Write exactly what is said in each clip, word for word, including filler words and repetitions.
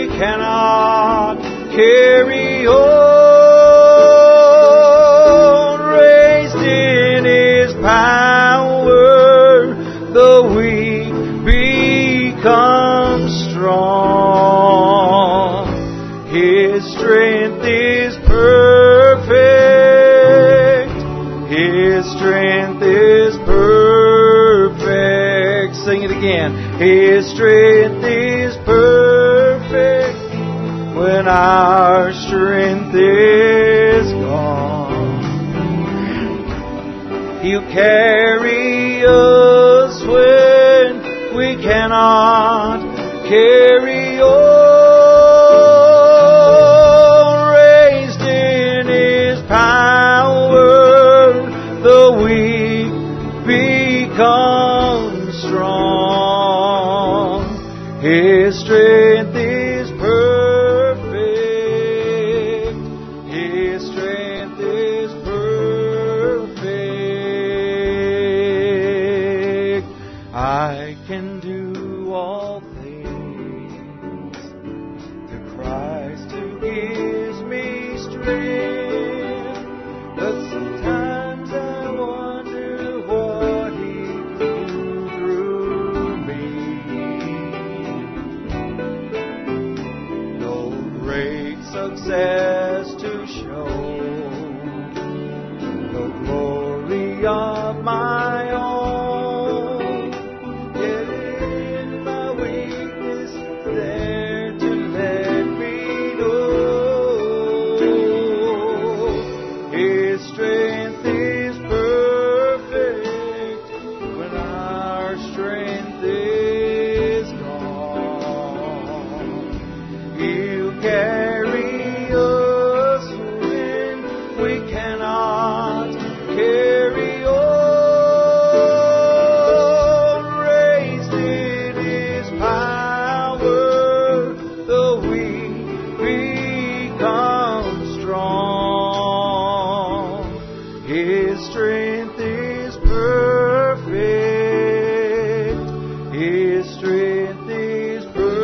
cannot carry on. Raised in His power, the weak become strong. His strength is perfect. His strength is perfect. Sing it again. His strength is perfect when our strength is gone. He'll carry us when we cannot carry on. Raised in His power, the weak become strong. His strength is perfect. His strength is perfect. I can do all things through Christ who gives me strength. But sometimes I wonder what He can do through me. No great success to show, no glory of my own. Yet in my weakness there to let me know His strength is perfect when our strength is gone. He'll carry us when we cannot carry on. Raised in His power, the weak become strong. His strength is perfect. His strength is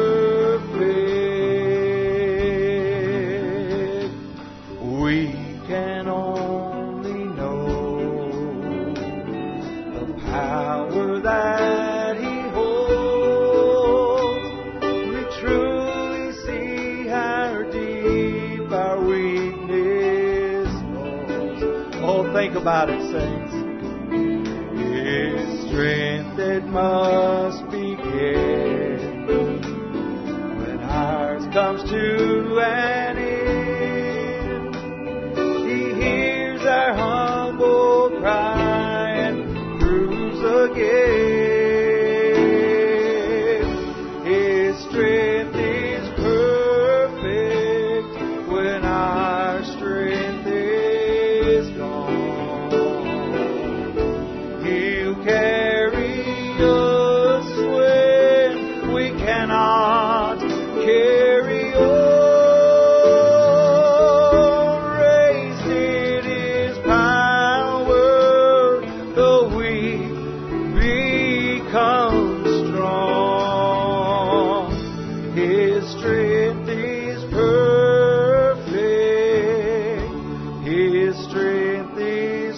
perfect. We can only know the power that He holds. We truly see how deep our weakness goes. Oh, think about it, saints. His strength that must begin when ours comes to an end. He hears our humble cry and proves again. His strength is perfect when our strength is gone. He'll carry us when we cannot carry on. Raised in His power, the weak become strong. His strength is perfect. His strength is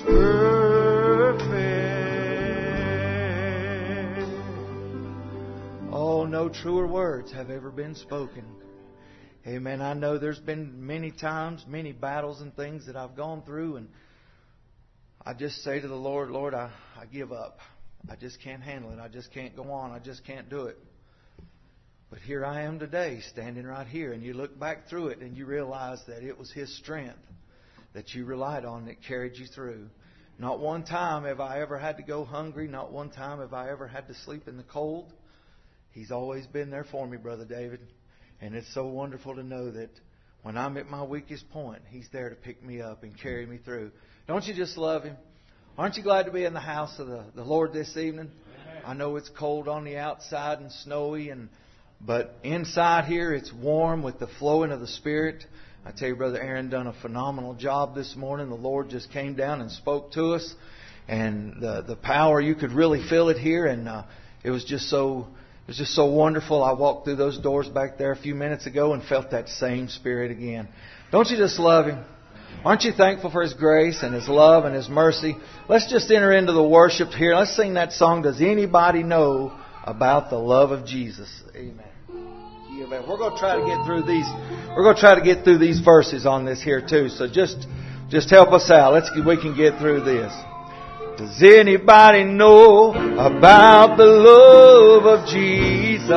perfect. Oh, no truer words have ever been spoken. Amen. I know there's been many times, many battles and things that I've gone through, and I just say to the Lord, Lord, I, I give up. I just can't handle it. I just can't go on. I just can't do it. But here I am today, standing right here, and you look back through it and you realize that it was His strength that you relied on that carried you through. Not one time have I ever had to go hungry. Not one time have I ever had to sleep in the cold. He's always been there for me, Brother David. And it's so wonderful to know that when I'm at my weakest point, He's there to pick me up and carry me through. Don't you just love Him? Aren't you glad to be in the house of the, the Lord this evening? Amen. I know it's cold on the outside and snowy, and but inside here it's warm with the flowing of the Spirit. I tell you, Brother Aaron done a phenomenal job this morning. The Lord just came down and spoke to us. And the the power, you could really feel it here. And uh, it was just so It was just so wonderful. I walked through those doors back there a few minutes ago and felt that same Spirit again. Don't you just love Him? Aren't you thankful for His grace and His love and His mercy? Let's just enter into the worship here. Let's sing that song, Does Anybody Know About the Love of Jesus? Amen. We're going to try to get through these. We're going to try to get through these verses on this here too. So just, just help us out. Let's we can get through this. Does anybody know about the love of Jesus?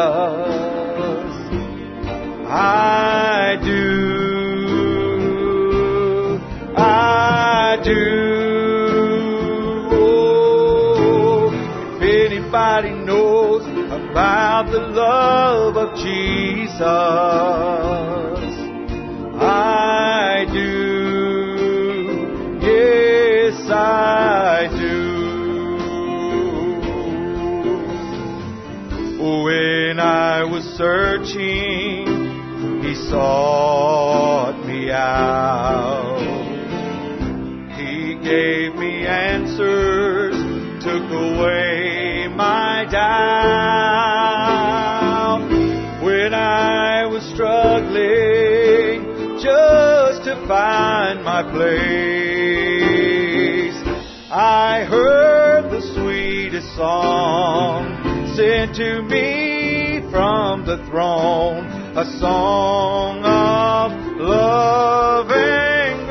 I do. I do. Oh, if anybody knows about the love of Jesus, I do. Yes, I do. When I was searching, He sought me out. He gave me answers, took away my doubt. When I was struggling just to find my place, I heard the sweetest song sent to me from the throne, a song of love and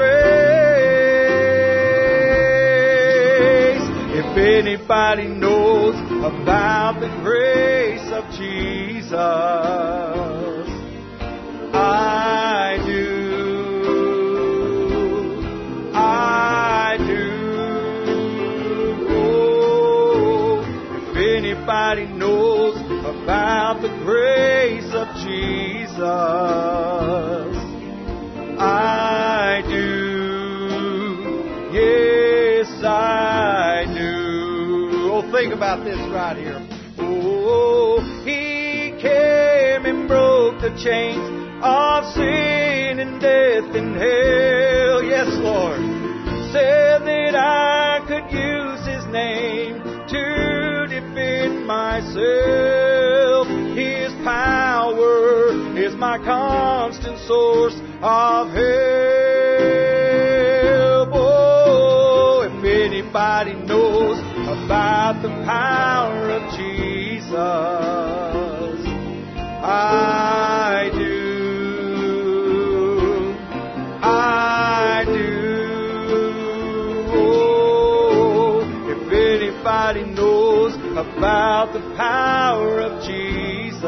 grace. If anybody knows about the grace of Jesus, I do. I do. Oh, if anybody knows about the grace of Jesus, I do. Yes, I do. Oh, think about this right here. Oh, He came and broke the chains of sin and death and hell. Yes, Lord. Said that I could use His name to defend myself. His power is my constant source of help. Oh, if anybody knows about the power of Jesus, I do. I do. Oh, if anybody knows about the power of Jesus,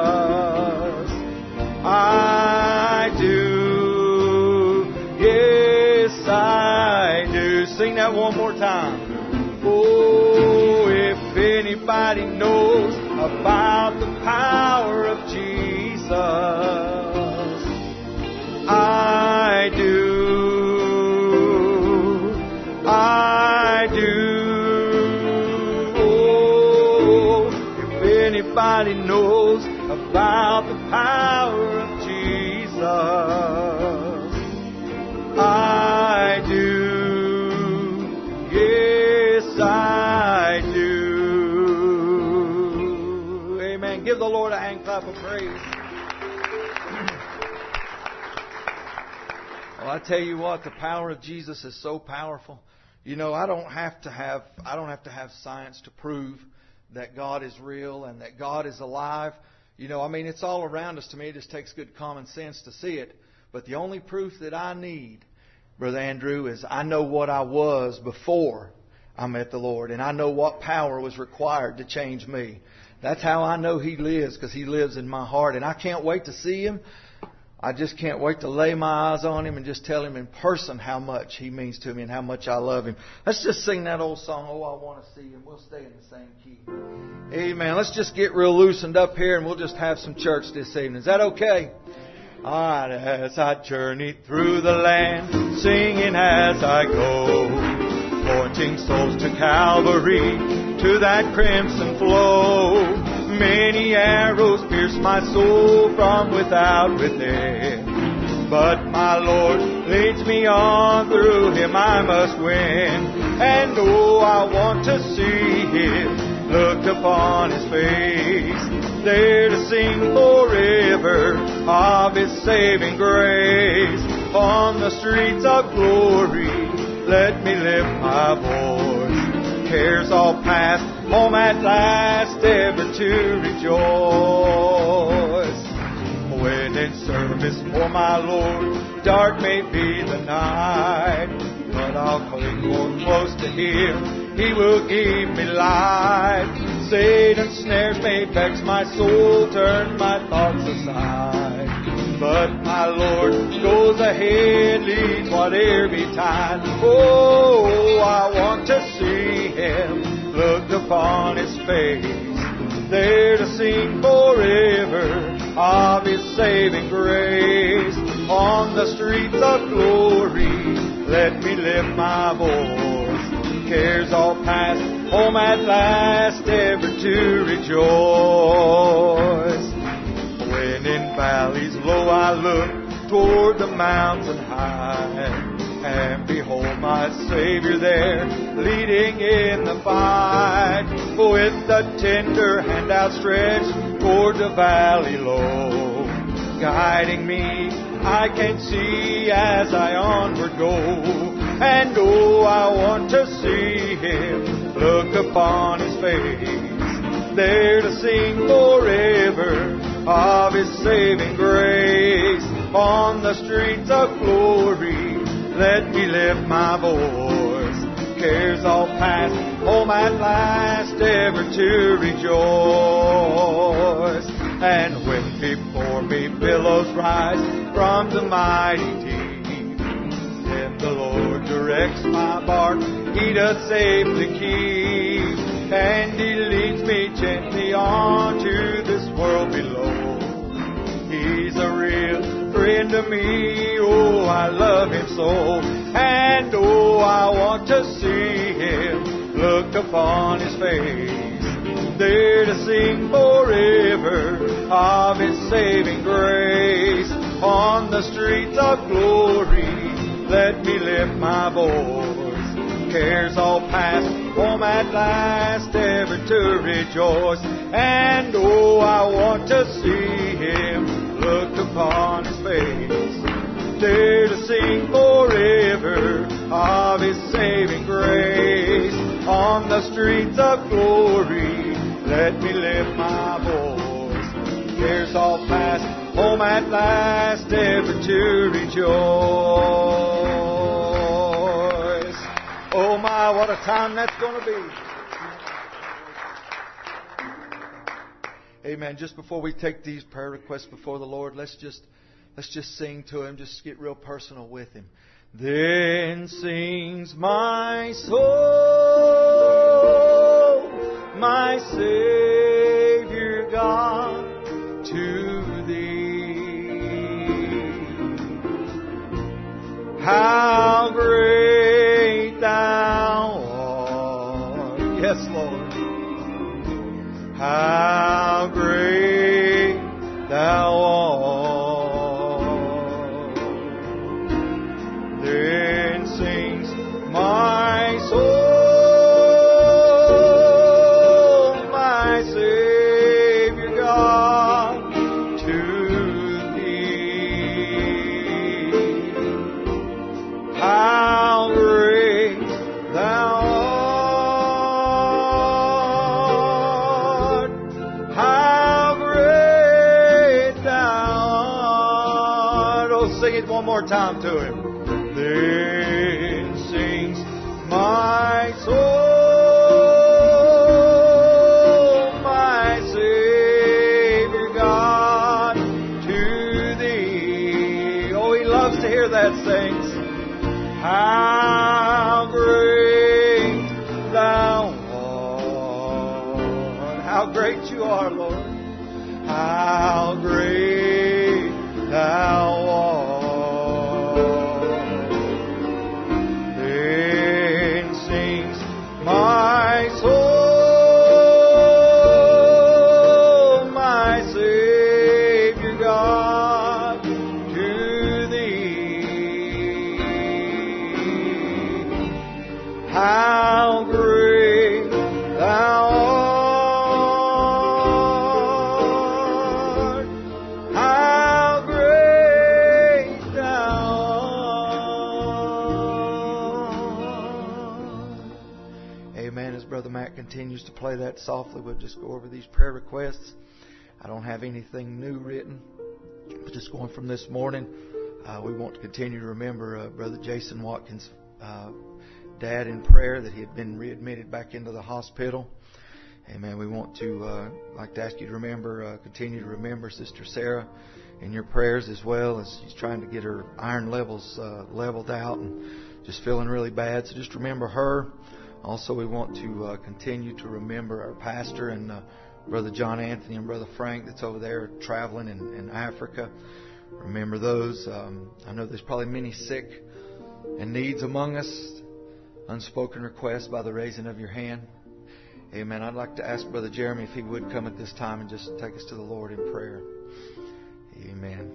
I do. Yes, I do. Sing that one more time. Oh, if anybody knows about the power of Jesus, I do. I do. Oh, if anybody knows about the power of Jesus, I do. Yes, I do. Amen. Give the Lord a hand clap of praise. Well, I tell you what, the power of Jesus is so powerful. You know, I don't have to have I don't have to have science to prove that God is real and that God is alive. You know, I mean, it's all around us to me. It just takes good common sense to see it. But the only proof that I need, Brother Andrew, is I know what I was before I met the Lord. And I know what power was required to change me. That's how I know He lives, because He lives in my heart. And I can't wait to see Him. I just can't wait to lay my eyes on Him and just tell Him in person how much He means to me and how much I love Him. Let's just sing that old song, Oh, I Want to See Him. We'll stay in the same key. Amen. Let's just get real loosened up here and we'll just have some church this evening. Is that okay? All right. As I journey through the land, singing as I go, pointing souls to Calvary, to that crimson flow. Many arrows pierce my soul from without within, but my Lord leads me on, through Him I must win. And oh, I want to see Him, look upon His face. there to sing forever of His saving grace. On the streets of glory, let me lift my voice. Cares all past, home at last, ever to rejoice. When in service for my Lord, dark may be the night, but I'll cling more close to Him, He will give me light. Satan's snares may vex my soul, turn my thoughts aside, but my Lord goes ahead, leads whate'er betide. Oh, I want to see Him, look upon His face, there to sing forever of His saving grace. On the streets of glory, let me lift my voice. Cares all past, home at last, ever to rejoice. When in valleys low I look toward the mountain high, and behold my Savior there, leading in the fight, with the tender hand outstretched toward the valley low, guiding me, I can see as I onward go. And oh, I want to see Him, look upon His face, there to sing forever of His saving grace. On the streets of glory, let me lift my voice. Cares all past, home at last, ever to rejoice. And when before me billows rise from the mighty deep, then the Lord directs my bark, He doth safely keep, and He leads me gently on to this world below. He's a real friend to me, oh, I love Him so, and oh, I want to see Him, look upon His face, there to sing forever of His saving grace. On the streets of glory, let me lift my voice. Cares all past, home at last, ever to rejoice. And oh, I want to see Him, look upon His face, there to sing forever of His saving grace. On the streets of glory, let me lift my voice. Cares all past, home at last, ever to rejoice. Oh my, what a time that's going to be. Amen. Just before we take these prayer requests before the Lord, let's just let's just sing to Him. Just get real personal with Him. Then sings my soul, my Savior God, to Thee. How great Thou art. Yes, Lord. How great Thou art. Then sings my soul, my Savior God, to Thee. How great Thou art. How great Thou art. Oh, sing it one more time to Him. Then sings my soul, my Savior God, to Thee. Oh, He loves to hear that, saints. How great Thou art. How great You are, Lord. How great Thou art. My soul, my Savior God, to Thee. How great Thou continues to play that softly, we'll just go over these prayer requests. I don't have anything new written, but just going from this morning, uh, we want to continue to remember uh, Brother Jason Watkins' uh, dad in prayer, that he had been readmitted back into the hospital. Amen. We want to uh, like to ask you to remember, uh, continue to remember Sister Sarah in your prayers, as well as she's trying to get her iron levels uh, leveled out and just feeling really bad. So just remember her. Also, we want to uh, continue to remember our pastor and uh, Brother John Anthony and Brother Frank that's over there traveling in, in Africa. Remember those. Um, I know there's probably many sick and needs among us. Unspoken requests by the raising of your hand. Amen. I'd like to ask Brother Jeremy if he would come at this time and just take us to the Lord in prayer. Amen.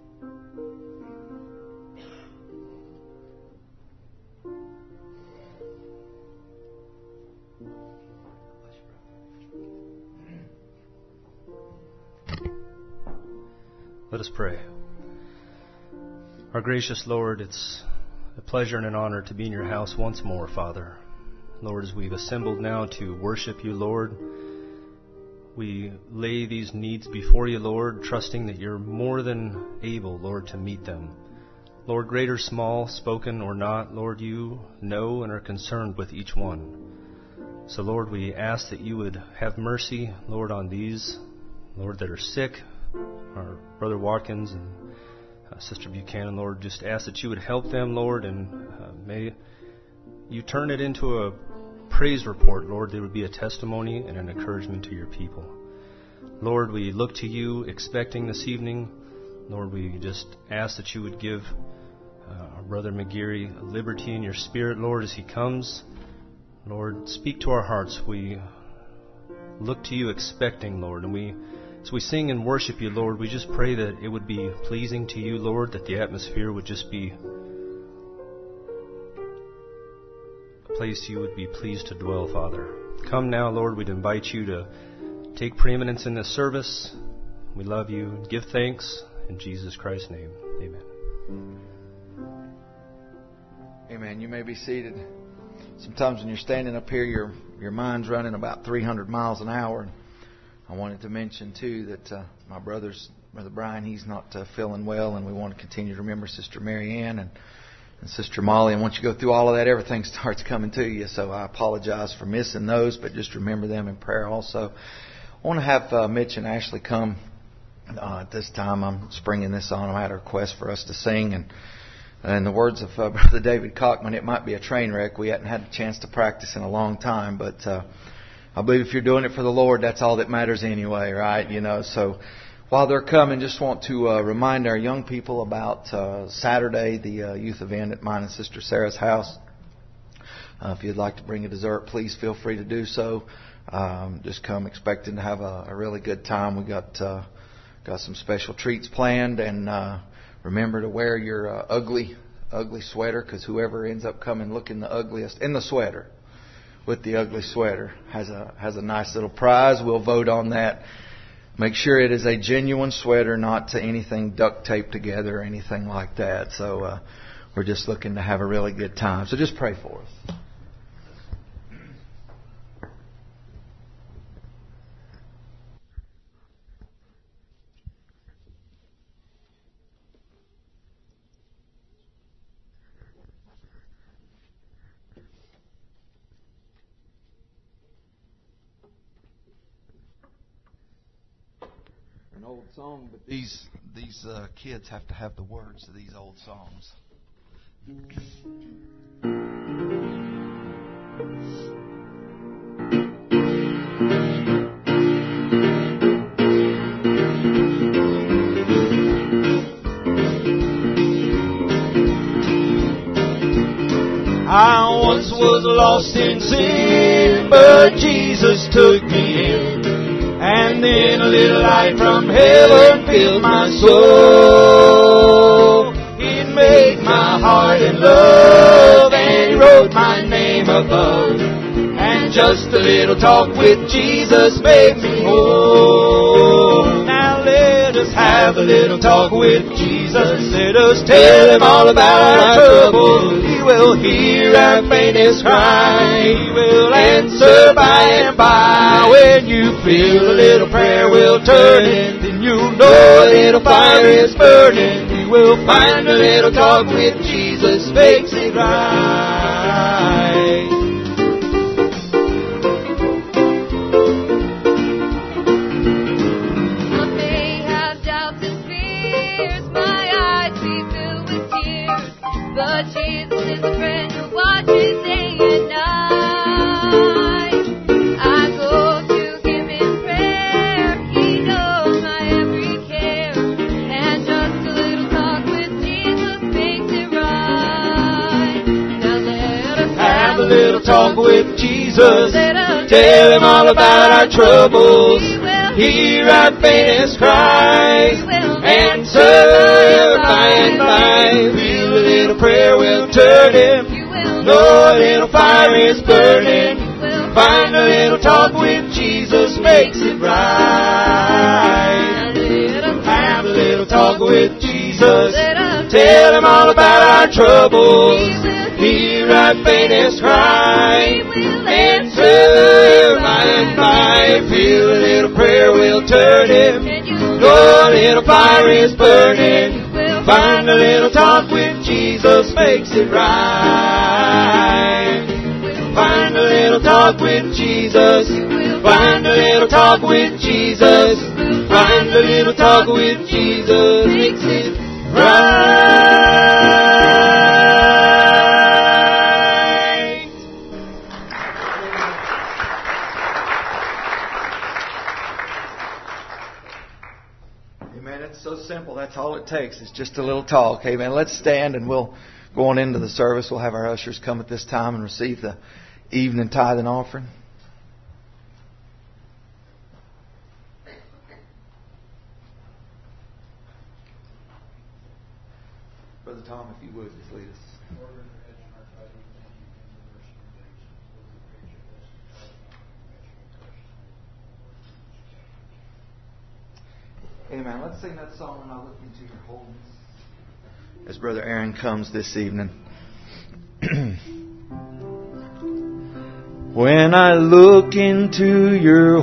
Let us pray. Our gracious Lord, it's a pleasure and an honor to be in your house once more, Father. Lord, as we've assembled now to worship you, Lord, we lay these needs before you, Lord, trusting that you're more than able, Lord, to meet them. Lord, great or small, spoken or not, Lord, you know and are concerned with each one. So, Lord, we ask that you would have mercy, Lord, on these, Lord, that are sick, our Brother Watkins and uh, Sister Buchanan, Lord. Just ask that you would help them, Lord, and uh, may you turn it into a praise report, Lord. There would be a testimony and an encouragement to your people. Lord, we look to you expecting this evening. Lord, we just ask that you would give uh, our Brother McGeary liberty in your spirit, Lord, as he comes. Lord, speak to our hearts. We look to you expecting, Lord, and we as we sing and worship you, Lord, we just pray that it would be pleasing to you, Lord, that the atmosphere would just be a place you would be pleased to dwell, Father. Come now, Lord, we'd invite you to take preeminence in this service. We love you. Give thanks in Jesus Christ's name. Amen. Amen. You may be seated. Sometimes when you're standing up here, your your mind's running about three hundred miles an hour. I wanted to mention, too, that uh, my brother's, Brother Brian, he's not uh, feeling well, and we want to continue to remember Sister Mary Ann and, and Sister Molly. And once you go through all of that, everything starts coming to you. So I apologize for missing those, but just remember them in prayer also. I want to have uh, Mitch and Ashley come uh, at this time. I'm springing this on. I had a request for us to sing. And in the words of uh, Brother David Cockman, it might be a train wreck. We hadn't had a chance to practice in a long time, but Uh, I believe if you're doing it for the Lord, that's all that matters anyway, right? You know, so while they're coming, just want to uh, remind our young people about uh, Saturday, the uh, youth event at mine and Sister Sarah's house. Uh, if you'd like to bring a dessert, please feel free to do so. Um, just come expecting to have a, a really good time. We got uh, got some special treats planned, and uh, remember to wear your uh, ugly, ugly sweater, because whoever ends up coming looking the ugliest in the sweater, with the ugly sweater, has a has a nice little prize. We'll vote on that. Make sure it is a genuine sweater, not to anything duct taped together or anything like that. So uh, we're just looking to have a really good time. So just pray for us. Old song, but these these uh, kids have to have the words to these old songs. I once was lost in sin, but Jesus took me in. And then a little light from heaven filled my soul. It made my heart in love, and He wrote my name above. And just a little talk with Jesus made me whole. Now let us us have a little talk with Jesus. Let us tell Him all about our troubles. He will hear our faintest cry. He will answer by and by. When you feel a little prayer will turn in, then you know a little fire is burning. You will find a little talk with Jesus makes it right. But Jesus is a friend who watches day and night. I go to Him in prayer. He knows my every care. And just a little talk with Jesus makes it right. Now let us have a little talk with Jesus. Let us tell Him all about our troubles. He will hear our faintest cry. He will answer by and by. Feel a little prayer will turn Him. Know a little fire is burning. Find a little talk with Jesus makes it right. Have a little talk with Jesus. Tell Him all about our troubles. Hear our faintest cry. Answer by and by. Feel a little prayer will turn Him. Know a little fire is burning. Find a little talk with Jesus makes it right. Find a little talk with Jesus. Find a little talk with Jesus. Find a little talk with Jesus makes it right. So simple. That's all it takes. It's just a little talk. Amen. Let's stand and we'll go on into the service. We'll have our ushers come at this time and receive the evening tithe and offering. Brother Tom, if you would, just lead us. Amen. Let's sing that song when I look into your holiness. As Brother Aaron comes this evening. When I look into your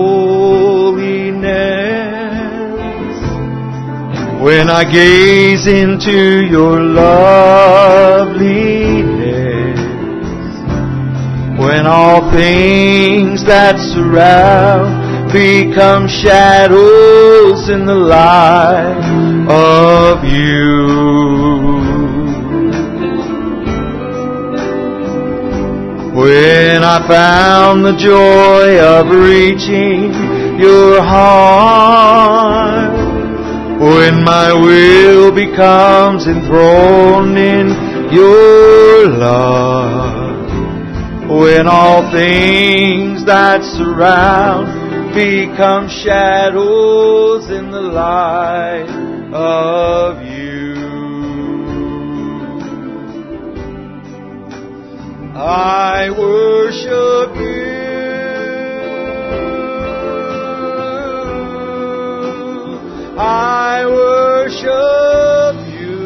holiness, when I gaze into your loveliness, when all things that surround become shadows in the light of you. When I found the joy of reaching your heart, when my will becomes enthroned in your love, when all things that surround become shadows in the light of you. I worship you. I worship you.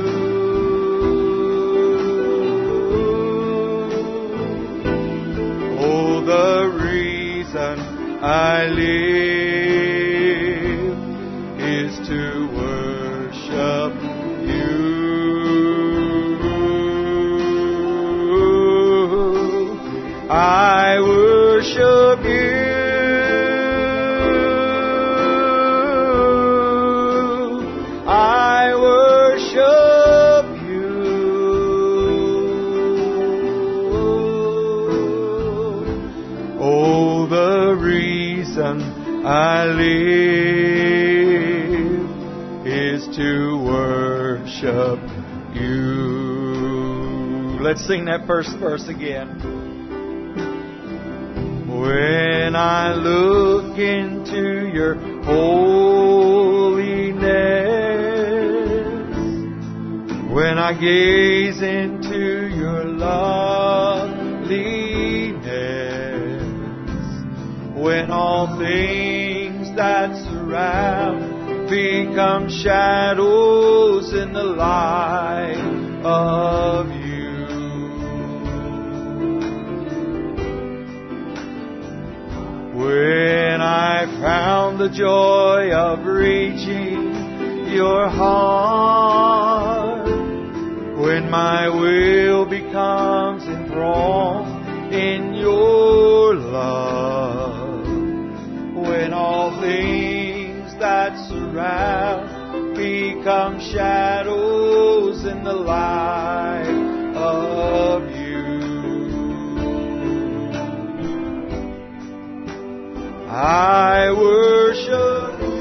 Oh, the reason I live is to worship you. I worship you. I worship you. Oh, the reason I live is to worship you. Let's sing that first verse again. When I look into your holiness, when I gaze into your loveliness, when all things that surround become shadows in the light of you. When I found the joy of reaching your heart, when my will becomes enthralled in your love, when all things that surround become shadows in the light of you. I worship you.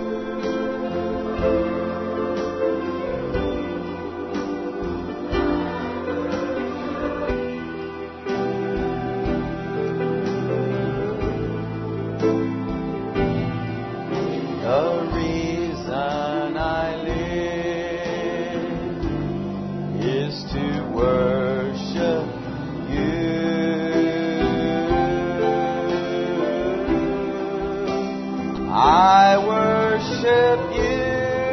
The reason I live is to worship you. I worship you,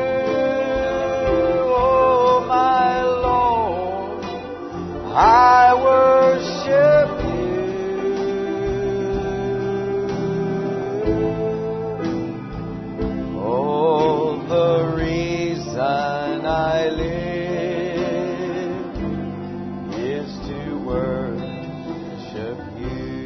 oh my Lord. I worship you. Oh, the reason I live is to worship you.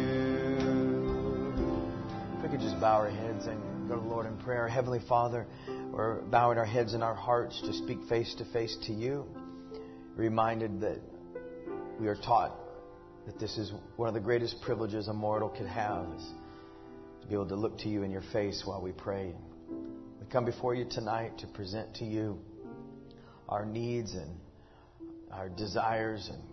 If we could just bow our heads and go to the Lord in prayer. Heavenly Father, we're bowing our heads and our hearts to speak face to face to you. Reminded that we are taught that this is one of the greatest privileges a mortal can have, is to be able to look to you in your face while we pray. We come before you tonight to present to you our needs and our desires and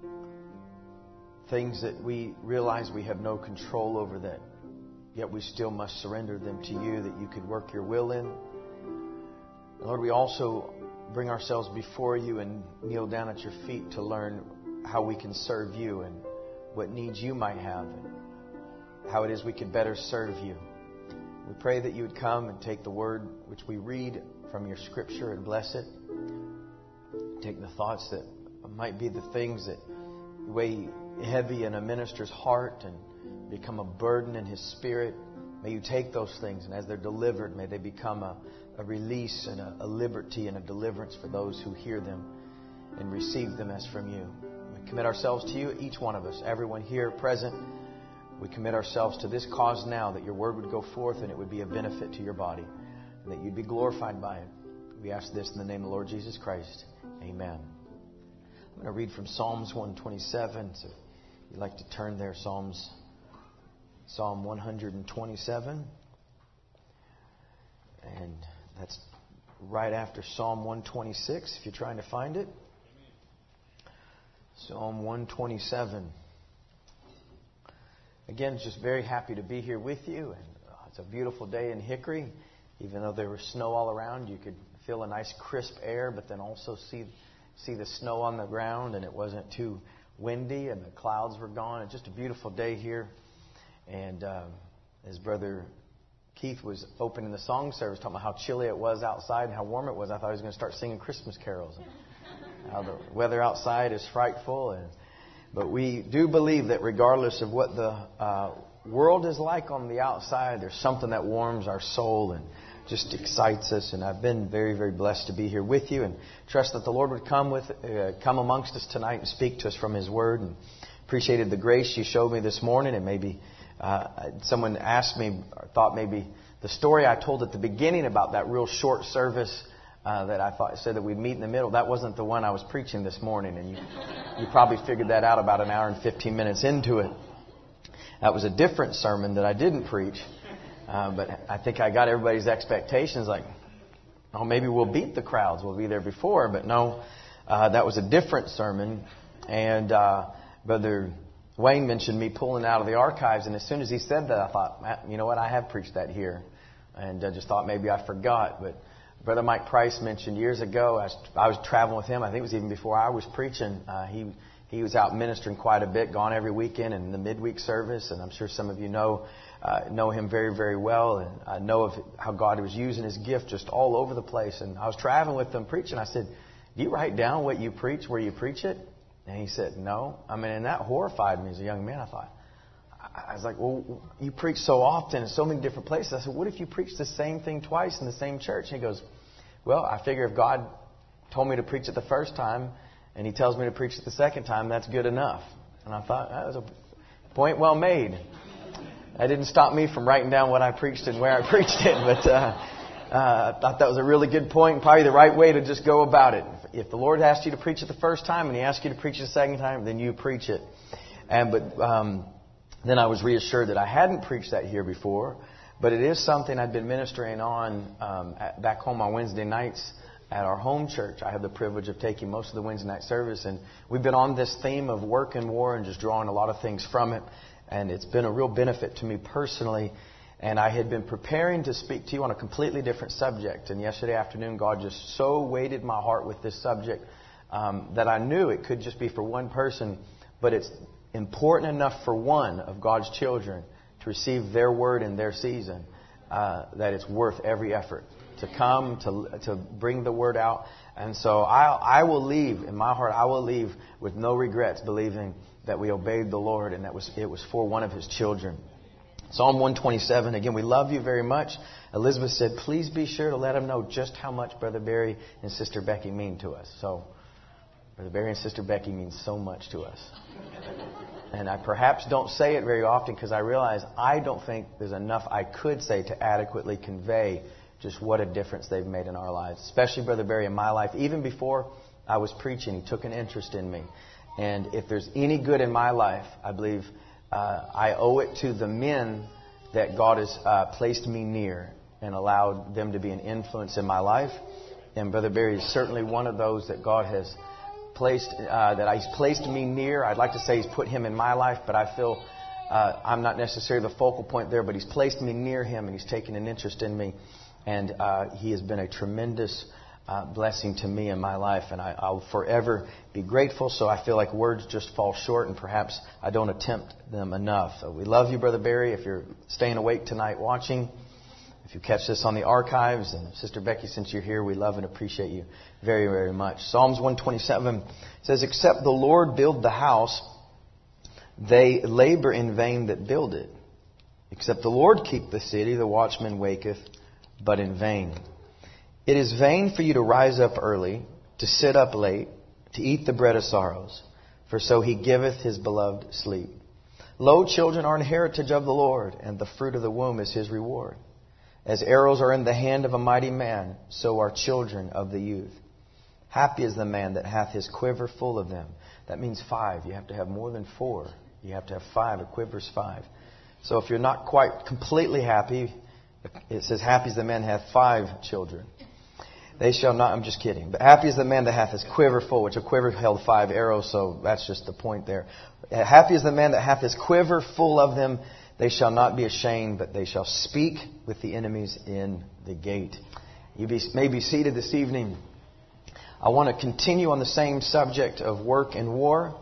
things that we realize we have no control over, that yet we still must surrender them to you, that you could work your will in. Lord, we also bring ourselves before you and kneel down at your feet to learn how we can serve you and what needs you might have and how it is we can better serve you. We pray that you would come and take the word which we read from your scripture and bless it. Take the thoughts that might be the things that weigh heavy in a minister's heart and become a burden in his spirit. May you take those things, and as they're delivered, may they become a, a release and a, a liberty and a deliverance for those who hear them and receive them as from you. We commit ourselves to you, each one of us, everyone here present. We commit ourselves to this cause now, that your word would go forth and it would be a benefit to your body, and that you'd be glorified by it. We ask this in the name of the Lord Jesus Christ. Amen. I'm going to read from Psalms one twenty-seven. So if you'd like to turn there, Psalms Psalm one twenty-seven, and that's right after Psalm one twenty-six, if you're trying to find it. Psalm one twenty-seven. Again, just very happy to be here with you. And it's a beautiful day in Hickory. Even though there was snow all around, you could feel a nice crisp air, but then also see see the snow on the ground, and it wasn't too windy, and the clouds were gone. It's just a beautiful day here. And um, as Brother Keith was opening the song service, talking about how chilly it was outside and how warm it was, I thought he was going to start singing Christmas carols. And how the weather outside is frightful. And, but we do believe that regardless of what the uh, world is like on the outside, there's something that warms our soul and just excites us. And I've been very, very blessed to be here with you, and trust that the Lord would come with, uh, come amongst us tonight and speak to us from His Word. And appreciated the grace you showed me this morning, and maybe Uh, someone asked me, or thought maybe the story I told at the beginning about that real short service uh, that I thought said that we'd meet in the middle, that wasn't the one I was preaching this morning. And you, you probably figured that out about an hour and fifteen minutes into it. That was a different sermon that I didn't preach. Uh, but I think I got everybody's expectations like, oh, maybe we'll beat the crowds. We'll be there before. But no, uh, that was a different sermon. And uh, Brother Wayne mentioned me pulling out of the archives, and as soon as he said that, I thought, you know what, I have preached that here. And I just thought maybe I forgot. But Brother Mike Price mentioned years ago, I was, I was traveling with him, I think it was even before I was preaching. Uh, he he was out ministering quite a bit, gone every weekend in the midweek service, and I'm sure some of you know uh, know him very, very well, and I know of how God was using his gift just all over the place. And I was traveling with them preaching. I said, do you write down what you preach where you preach it? And he said, no. I mean, and that horrified me as a young man. I thought, I was like, well, you preach so often in so many different places. I said, what if you preach the same thing twice in the same church? And he goes, well, I figure if God told me to preach it the first time and he tells me to preach it the second time, that's good enough. And I thought, that was a point well made. That didn't stop me from writing down what I preached and where I preached it. But uh, uh, I thought that was a really good point, probably the right way to just go about it. If the Lord asked you to preach it the first time and he asked you to preach it the second time, then you preach it. And but um, then I was reassured that I hadn't preached that here before. But it is something I'd been ministering on um, at, back home on Wednesday nights at our home church. I have the privilege of taking most of the Wednesday night service. And we've been on this theme of work and war and just drawing a lot of things from it. And it's been a real benefit to me personally. And I had been preparing to speak to you on a completely different subject. And yesterday afternoon, God just so weighted my heart with this subject um, that I knew it could just be for one person. But it's important enough for one of God's children to receive their word in their season uh, that it's worth every effort to come, to to bring the word out. And so I, I will leave, in my heart, I will leave with no regrets, believing that we obeyed the Lord and that was it was for one of his children. Psalm one twenty-seven, again, we love you very much. Elizabeth said, please be sure to let them know just how much Brother Barry and Sister Becky mean to us. So, Brother Barry and Sister Becky mean so much to us. And I perhaps don't say it very often because I realize I don't think there's enough I could say to adequately convey just what a difference they've made in our lives. Especially Brother Barry in my life. Even before I was preaching, he took an interest in me. And if there's any good in my life, I believe uh, I owe it to the men that God has uh, placed me near and allowed them to be an influence in my life. And Brother Barry is certainly one of those that God has placed, uh, that He's placed me near. I'd like to say He's put him in my life, but I feel uh, I'm not necessarily the focal point there, but He's placed me near him and He's taken an interest in me. And uh, he has been a tremendous uh, blessing to me in my life, and I, I'll forever be grateful. So I feel like words just fall short, and perhaps I don't attempt them enough. So we love you, Brother Barry. If you're staying awake tonight watching, if you catch this on the archives, and Sister Becky, since you're here, we love and appreciate you very, very much. Psalms one twenty-seven says, except the Lord build the house, they labor in vain that build it. Except the Lord keep the city, the watchman waketh, but in vain. It is vain for you to rise up early, to sit up late, to eat the bread of sorrows, for so he giveth his beloved sleep. Lo, children are an heritage of the Lord, and the fruit of the womb is his reward. As arrows are in the hand of a mighty man, so are children of the youth. Happy is the man that hath his quiver full of them. That means five. You have to have more than four. You have to have five. A quiver's five. So if you're not quite completely happy, it says, happy is the man that hath five children. They shall not, I'm just kidding. But happy is the man that hath his quiver full, which a quiver held five arrows, so that's just the point there. Happy is the man that hath his quiver full of them. They shall not be ashamed, but they shall speak with the enemies in the gate. You be, may be seated this evening. I want to continue on the same subject of work and war.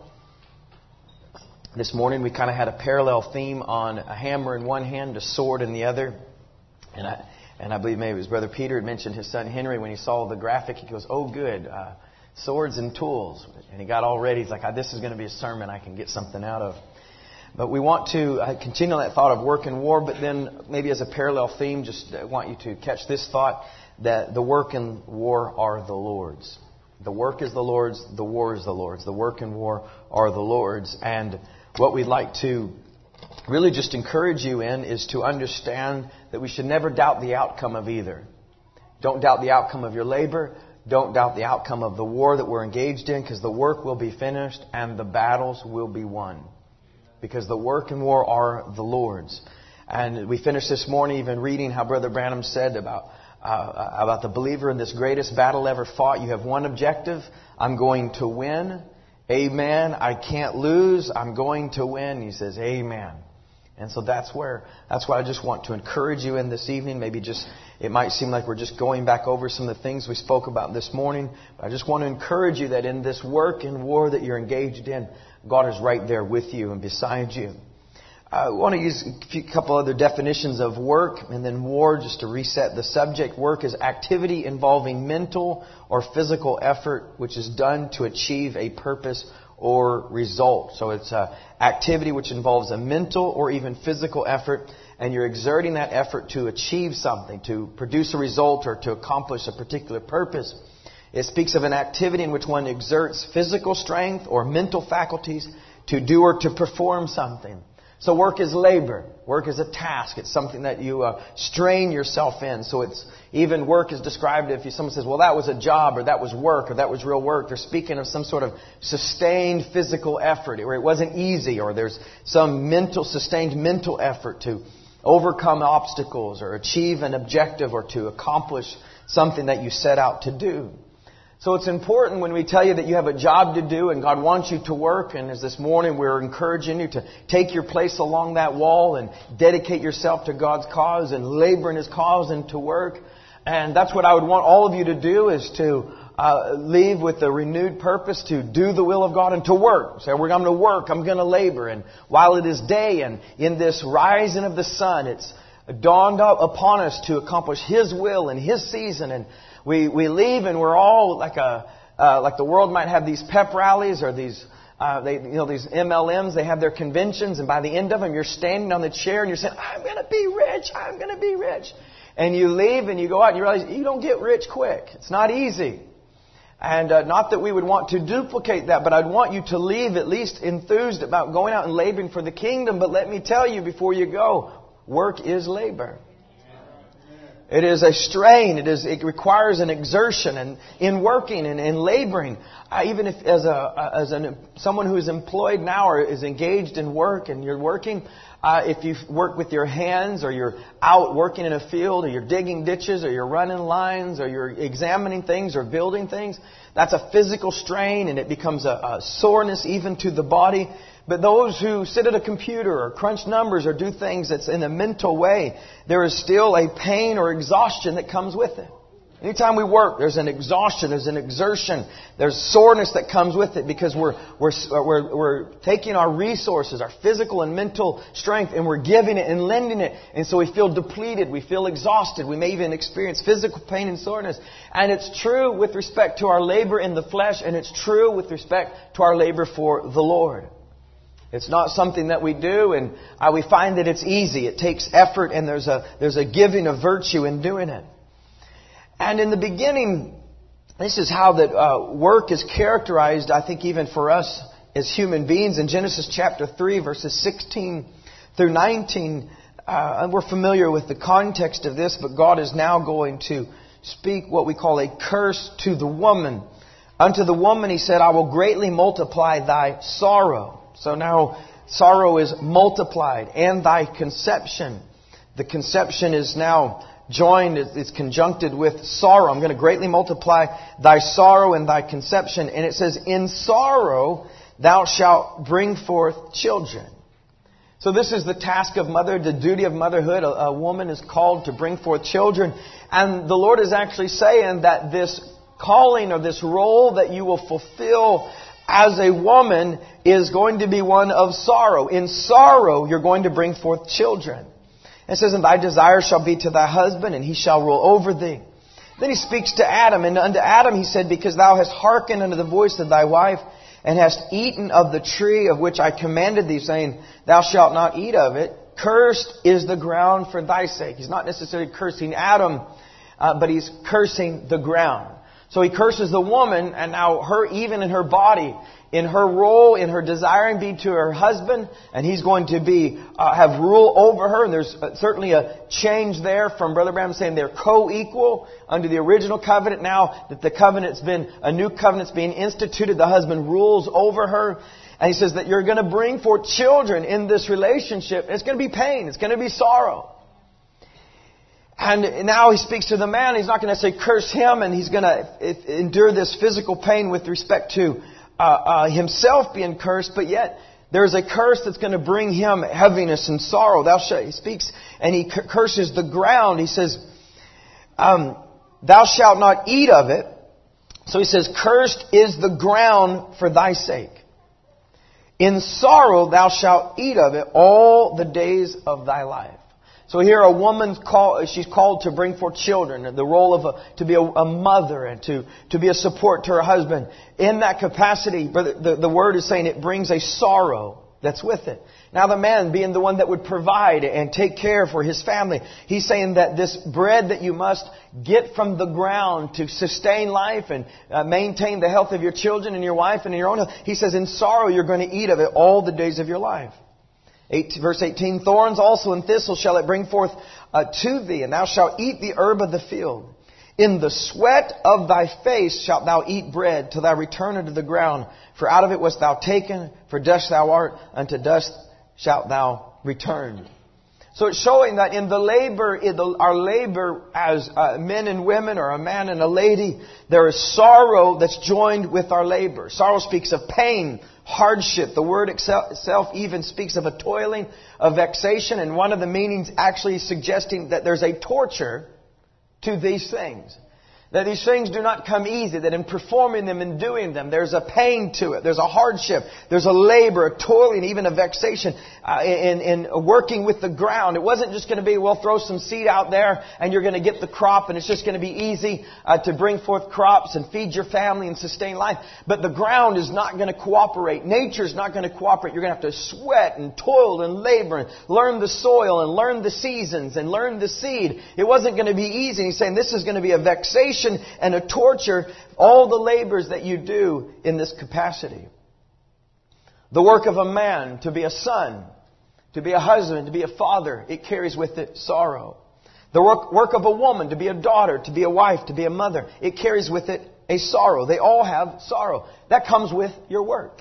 This morning we kind of had a parallel theme on a hammer in one hand, a sword in the other. And I, and I believe maybe it was Brother Peter had mentioned his son Henry when he saw the graphic. He goes, oh, good, uh, swords and tools. And he got all ready. He's like, oh, this is going to be a sermon I can get something out of. But we want to uh, continue that thought of work and war, but then maybe as a parallel theme, just uh, want you to catch this thought that the work and war are the Lord's. The work is the Lord's, the war is the Lord's. The work and war are the Lord's. And what we'd like to really just encourage you in is to understand that we should never doubt the outcome of either. Don't doubt the outcome of your labor. Don't doubt the outcome of the war that we're engaged in, because the work will be finished and the battles will be won. Because the work and war are the Lord's. And we finished this morning even reading how Brother Branham said about uh, about the believer in this greatest battle ever fought. You have one objective. I'm going to win. Amen. I can't lose. I'm going to win. He says, amen. And so that's where, that's what I just want to encourage you in this evening. Maybe just, it might seem like we're just going back over some of the things we spoke about this morning. But I just want to encourage you that in this work and war that you're engaged in, God is right there with you and beside you. Uh, I want to use a few, couple other definitions of work and then war just to reset the subject. Work is activity involving mental or physical effort which is done to achieve a purpose or result. So it's an activity which involves a mental or even physical effort, and you're exerting that effort to achieve something, to produce a result or to accomplish a particular purpose. It speaks of an activity in which one exerts physical strength or mental faculties to do or to perform something. So work is labor. Work is a task. It's something that you uh, strain yourself in. So it's even work is described if you, someone says, well, that was a job or that was work or that was real work. They're speaking of some sort of sustained physical effort or it wasn't easy or there's some mental, sustained mental effort to overcome obstacles or achieve an objective or to accomplish something that you set out to do. So it's important when we tell you that you have a job to do and God wants you to work. And as this morning we're encouraging you to take your place along that wall and dedicate yourself to God's cause and labor in His cause and to work. And that's what I would want all of you to do is to uh, leave with a renewed purpose to do the will of God and to work. So we're going to work. I'm going to labor. And while it is day and in this rising of the sun, it's dawned up upon us to accomplish His will in His season. And We we leave and we're all like a uh, like the world might have these pep rallies or these uh, they you know these M L Ms. They have their conventions, and by the end of them, you're standing on the chair and you're saying, "I'm going to be rich. I'm going to be rich." And you leave and you go out and you realize you don't get rich quick. It's not easy. And uh, not that we would want to duplicate that, but I'd want you to leave at least enthused about going out and laboring for the kingdom. But let me tell you before you go, work is labor. It is a strain. It is. It requires an exertion, and in working and in laboring, uh, even if as a as an someone who is employed now or is engaged in work, and you're working, uh, if you work with your hands, or you're out working in a field, or you're digging ditches, or you're running lines, or you're examining things, or building things, that's a physical strain, and it becomes a, a soreness even to the body. But those who sit at a computer or crunch numbers or do things that's in a mental way, there is still a pain or exhaustion that comes with it. Anytime we work, there's an exhaustion, there's an exertion, there's soreness that comes with it because we're we're we're we're taking our resources, our physical and mental strength, and we're giving it and lending it, and so we feel depleted, we feel exhausted, we may even experience physical pain and soreness. And it's true with respect to our labor in the flesh, and it's true with respect to our labor for the Lord. It's not something that we do, and uh, we find that it's easy. It takes effort, and there's a there's a giving of virtue in doing it. And in the beginning, this is how that uh, work is characterized, I think, even for us as human beings. In Genesis chapter three, verses sixteen through nineteen, uh, and we're familiar with the context of this, but God is now going to speak what we call a curse to the woman. Unto the woman He said, I will greatly multiply thy sorrow. So now sorrow is multiplied, and thy conception. The conception is now joined, it's conjuncted with sorrow. I'm going to greatly multiply thy sorrow and thy conception. And it says, in sorrow thou shalt bring forth children. So this is the task of mother, the duty of motherhood. A, a woman is called to bring forth children. And the Lord is actually saying that this calling or this role that you will fulfill as a woman is going to be one of sorrow. In sorrow, you're going to bring forth children. It says, and thy desire shall be to thy husband, and he shall rule over thee. Then He speaks to Adam, and unto Adam He said, because thou hast hearkened unto the voice of thy wife, and hast eaten of the tree of which I commanded thee, saying, thou shalt not eat of it, cursed is the ground for thy sake. He's not necessarily cursing Adam, uh, but He's cursing the ground. So He curses the woman, and now her, even in her body, in her role, in her desiring be to her husband, and he's going to be uh, have rule over her. And there's certainly a change there from Brother Branham saying they're co-equal under the original covenant. Now that the covenant's been, a new covenant's being instituted, the husband rules over her. And he says that you're going to bring forth children in this relationship. It's going to be pain. It's going to be sorrow. And now He speaks to the man. He's not going to say curse him, and he's going to endure this physical pain with respect to uh, uh, himself being cursed. But yet there's a curse that's going to bring him heaviness and sorrow. Thou shalt, he speaks, and he curses the ground. He says, um, thou shalt not eat of it. So he says, cursed is the ground for thy sake. In sorrow thou shalt eat of it all the days of thy life. So here a woman's called, she's called to bring forth children, the role of a, to be a, a mother and to, to be a support to her husband. In that capacity, the, the, the word is saying it brings a sorrow that's with it. Now the man being the one that would provide and take care for his family, he's saying that this bread that you must get from the ground to sustain life and uh, maintain the health of your children and your wife and your own health, he says in sorrow you're going to eat of it all the days of your life. Eight, verse eighteen, thorns also and thistles shall it bring forth uh, to thee, and thou shalt eat the herb of the field. In the sweat of thy face shalt thou eat bread, till thou return unto the ground. For out of it wast thou taken, for dust thou art, unto dust shalt thou return. So it's showing that in the labor, in the, our labor as uh, men and women, or a man and a lady, there is sorrow that's joined with our labor. Sorrow speaks of pain, hardship. The word itself even speaks of a toiling, a vexation, and one of the meanings actually suggesting that there's a torture to these things. That these things do not come easy, that in performing them and doing them, there's a pain to it, there's a hardship, there's a labor, a toiling, even a vexation uh, in, in working with the ground. It wasn't just going to be, well, throw some seed out there and you're going to get the crop and it's just going to be easy uh, to bring forth crops and feed your family and sustain life. But the ground is not going to cooperate. Nature's not going to cooperate. You're going to have to sweat and toil and labor and learn the soil and learn the seasons and learn the seed. It wasn't going to be easy. He's saying this is going to be a vexation and a torture, all the labors that you do in this capacity. The work of a man, to be a son, to be a husband, to be a father, it carries with it sorrow. The work, work of a woman, to be a daughter, to be a wife, to be a mother, it carries with it a sorrow. They all have sorrow. That comes with your work.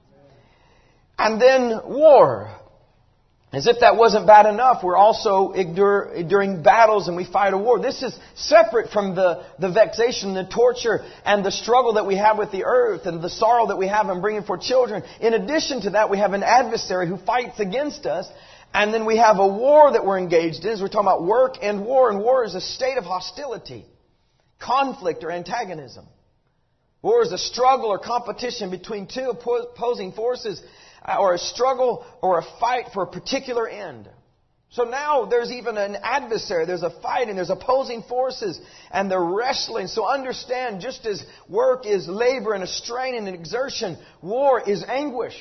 And then war. As if that wasn't bad enough, we're also enduring battles and we fight a war. This is separate from the, the vexation, the torture, and the struggle that we have with the earth and the sorrow that we have in bringing forth children. In addition to that, we have an adversary who fights against us. And then we have a war that we're engaged in. As we're talking about work and war. And war is a state of hostility, conflict, or antagonism. War is a struggle or competition between two opposing forces, or a struggle or a fight for a particular end. So now there's even an adversary. There's a fight and there's opposing forces and they're wrestling. So understand, just as work is labor and a strain and an exertion, war is anguish.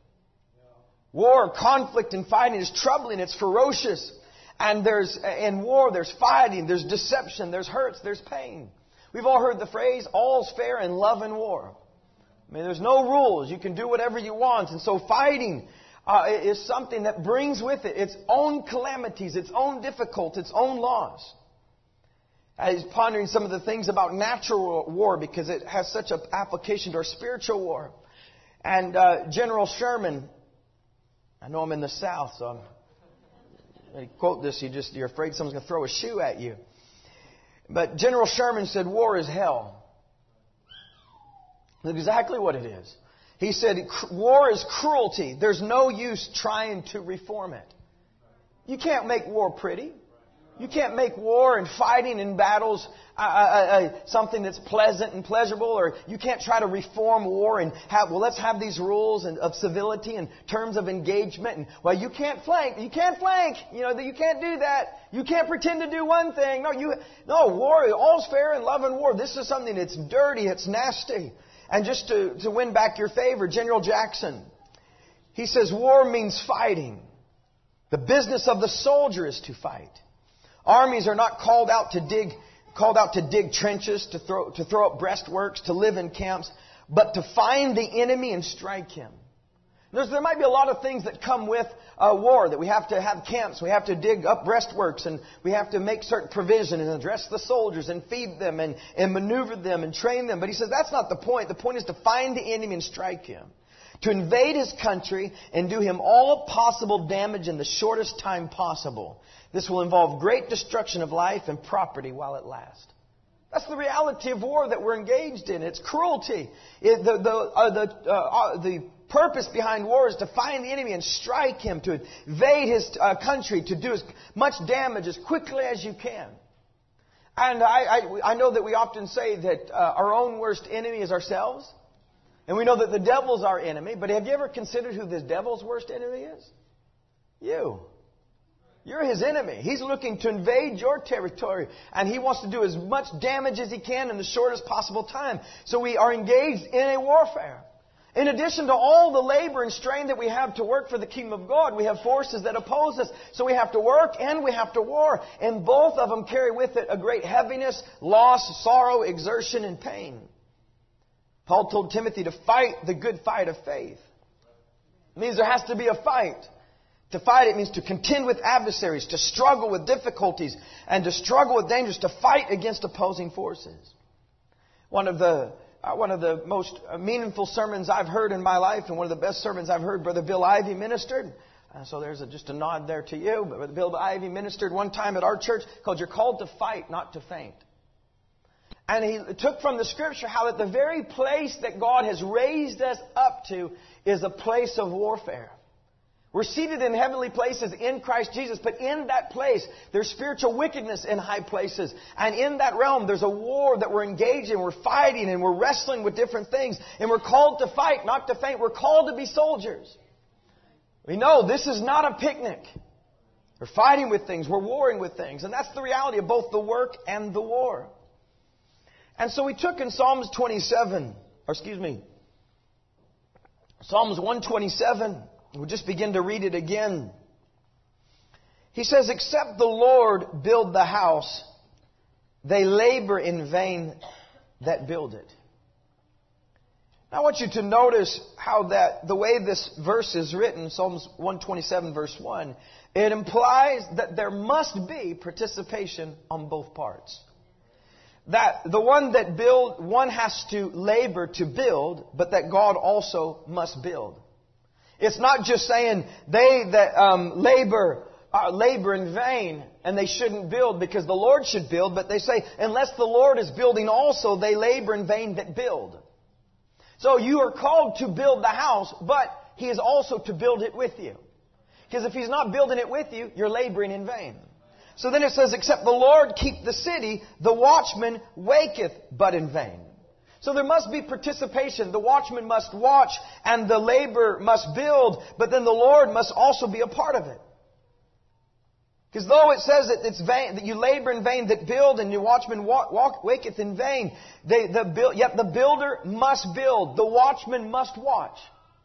War, conflict and fighting is troubling. It's ferocious. And there's in war, there's fighting, there's deception, there's hurts, there's pain. We've all heard the phrase, all's fair in love and war. I mean, there's no rules. You can do whatever you want. And so fighting uh, is something that brings with it its own calamities, its own difficulties, its own loss. I was pondering some of the things about natural war because it has such an application to our spiritual war. And uh, General Sherman, I know I'm in the South, so I'm, I quote this, you just, you're afraid someone's going to throw a shoe at you. But General Sherman said, war is hell. That's exactly what it is. He said, war is cruelty. There's no use trying to reform it. You can't make war pretty. You can't make war and fighting and battles uh, uh, uh, something that's pleasant and pleasurable. Or you can't try to reform war and have, well, let's have these rules and, of civility and terms of engagement. And, well, you can't flank. You can't flank. You know, you can't do that. You can't pretend to do one thing. No, you, no, war, all's fair in love and war. This is something that's dirty. It's nasty. And just to, to win back your favor, General Jackson, he says, war means fighting. The business of the soldier is to fight. Armies are not called out to dig, called out to dig trenches, to throw, to throw up breastworks, to live in camps, but to find the enemy and strike him. There's, there might be a lot of things that come with uh, war, that we have to have camps, we have to dig up breastworks, and we have to make certain provision and address the soldiers and feed them and, and maneuver them and train them. But he says that's not the point. The point is to find the enemy and strike him. To invade his country and do him all possible damage in the shortest time possible. This will involve great destruction of life and property while it lasts. That's the reality of war that we're engaged in. It's cruelty. It, the, the, uh, the, uh, the purpose behind war is to find the enemy and strike him, to invade his uh, country, to do as much damage as quickly as you can. And I, I, I know that we often say that uh, our own worst enemy is ourselves. And we know that the devil's our enemy, but have you ever considered who the devil's worst enemy is? You. You're his enemy. He's looking to invade your territory, and he wants to do as much damage as he can in the shortest possible time. So we are engaged in a warfare. In addition to all the labor and strain that we have to work for the kingdom of God, we have forces that oppose us. So we have to work and we have to war. And both of them carry with it a great heaviness, loss, sorrow, exertion, and pain. Paul told Timothy to fight the good fight of faith. It means there has to be a fight. To fight, it means to contend with adversaries, to struggle with difficulties, and to struggle with dangers, to fight against opposing forces. One of the uh, one of the most meaningful sermons I've heard in my life, and one of the best sermons I've heard, Brother Bill Ivey ministered. Uh, so there's a, just a nod there to you. But Brother Bill Ivey ministered one time at our church called "You're Called to Fight, Not to Faint." And he took from the Scripture how that the very place that God has raised us up to is a place of warfare. We're seated in heavenly places in Christ Jesus, but in that place, there's spiritual wickedness in high places. And in that realm, there's a war that we're engaged in. We're fighting and we're wrestling with different things. And we're called to fight, not to faint. We're called to be soldiers. We know this is not a picnic. We're fighting with things. We're warring with things. And that's the reality of both the work and the war. And so we took in Psalms twenty-seven, or excuse me, Psalms one twenty-seven. We'll just begin to read it again. He says, "Except the Lord build the house, they labor in vain that build it." Now I want you to notice how that, the way this verse is written, Psalms one twenty-seven verse one, it implies that there must be participation on both parts. That the one that build, one has to labor to build, but that God also must build. It's not just saying they that um, labor uh, labor in vain and they shouldn't build because the Lord should build, but they say unless the Lord is building also, they labor in vain that build. So you are called to build the house, but He is also to build it with you. Because if He's not building it with you, you're laboring in vain. So then it says, "Except the Lord keep the city, the watchman waketh but in vain." So there must be participation. The watchman must watch and the laborer must build, but then the Lord must also be a part of it. Because though it says that it's vain, that you labor in vain that build and your watchman walk, walk, waketh in vain, they, the build, yet the builder must build. The watchman must watch.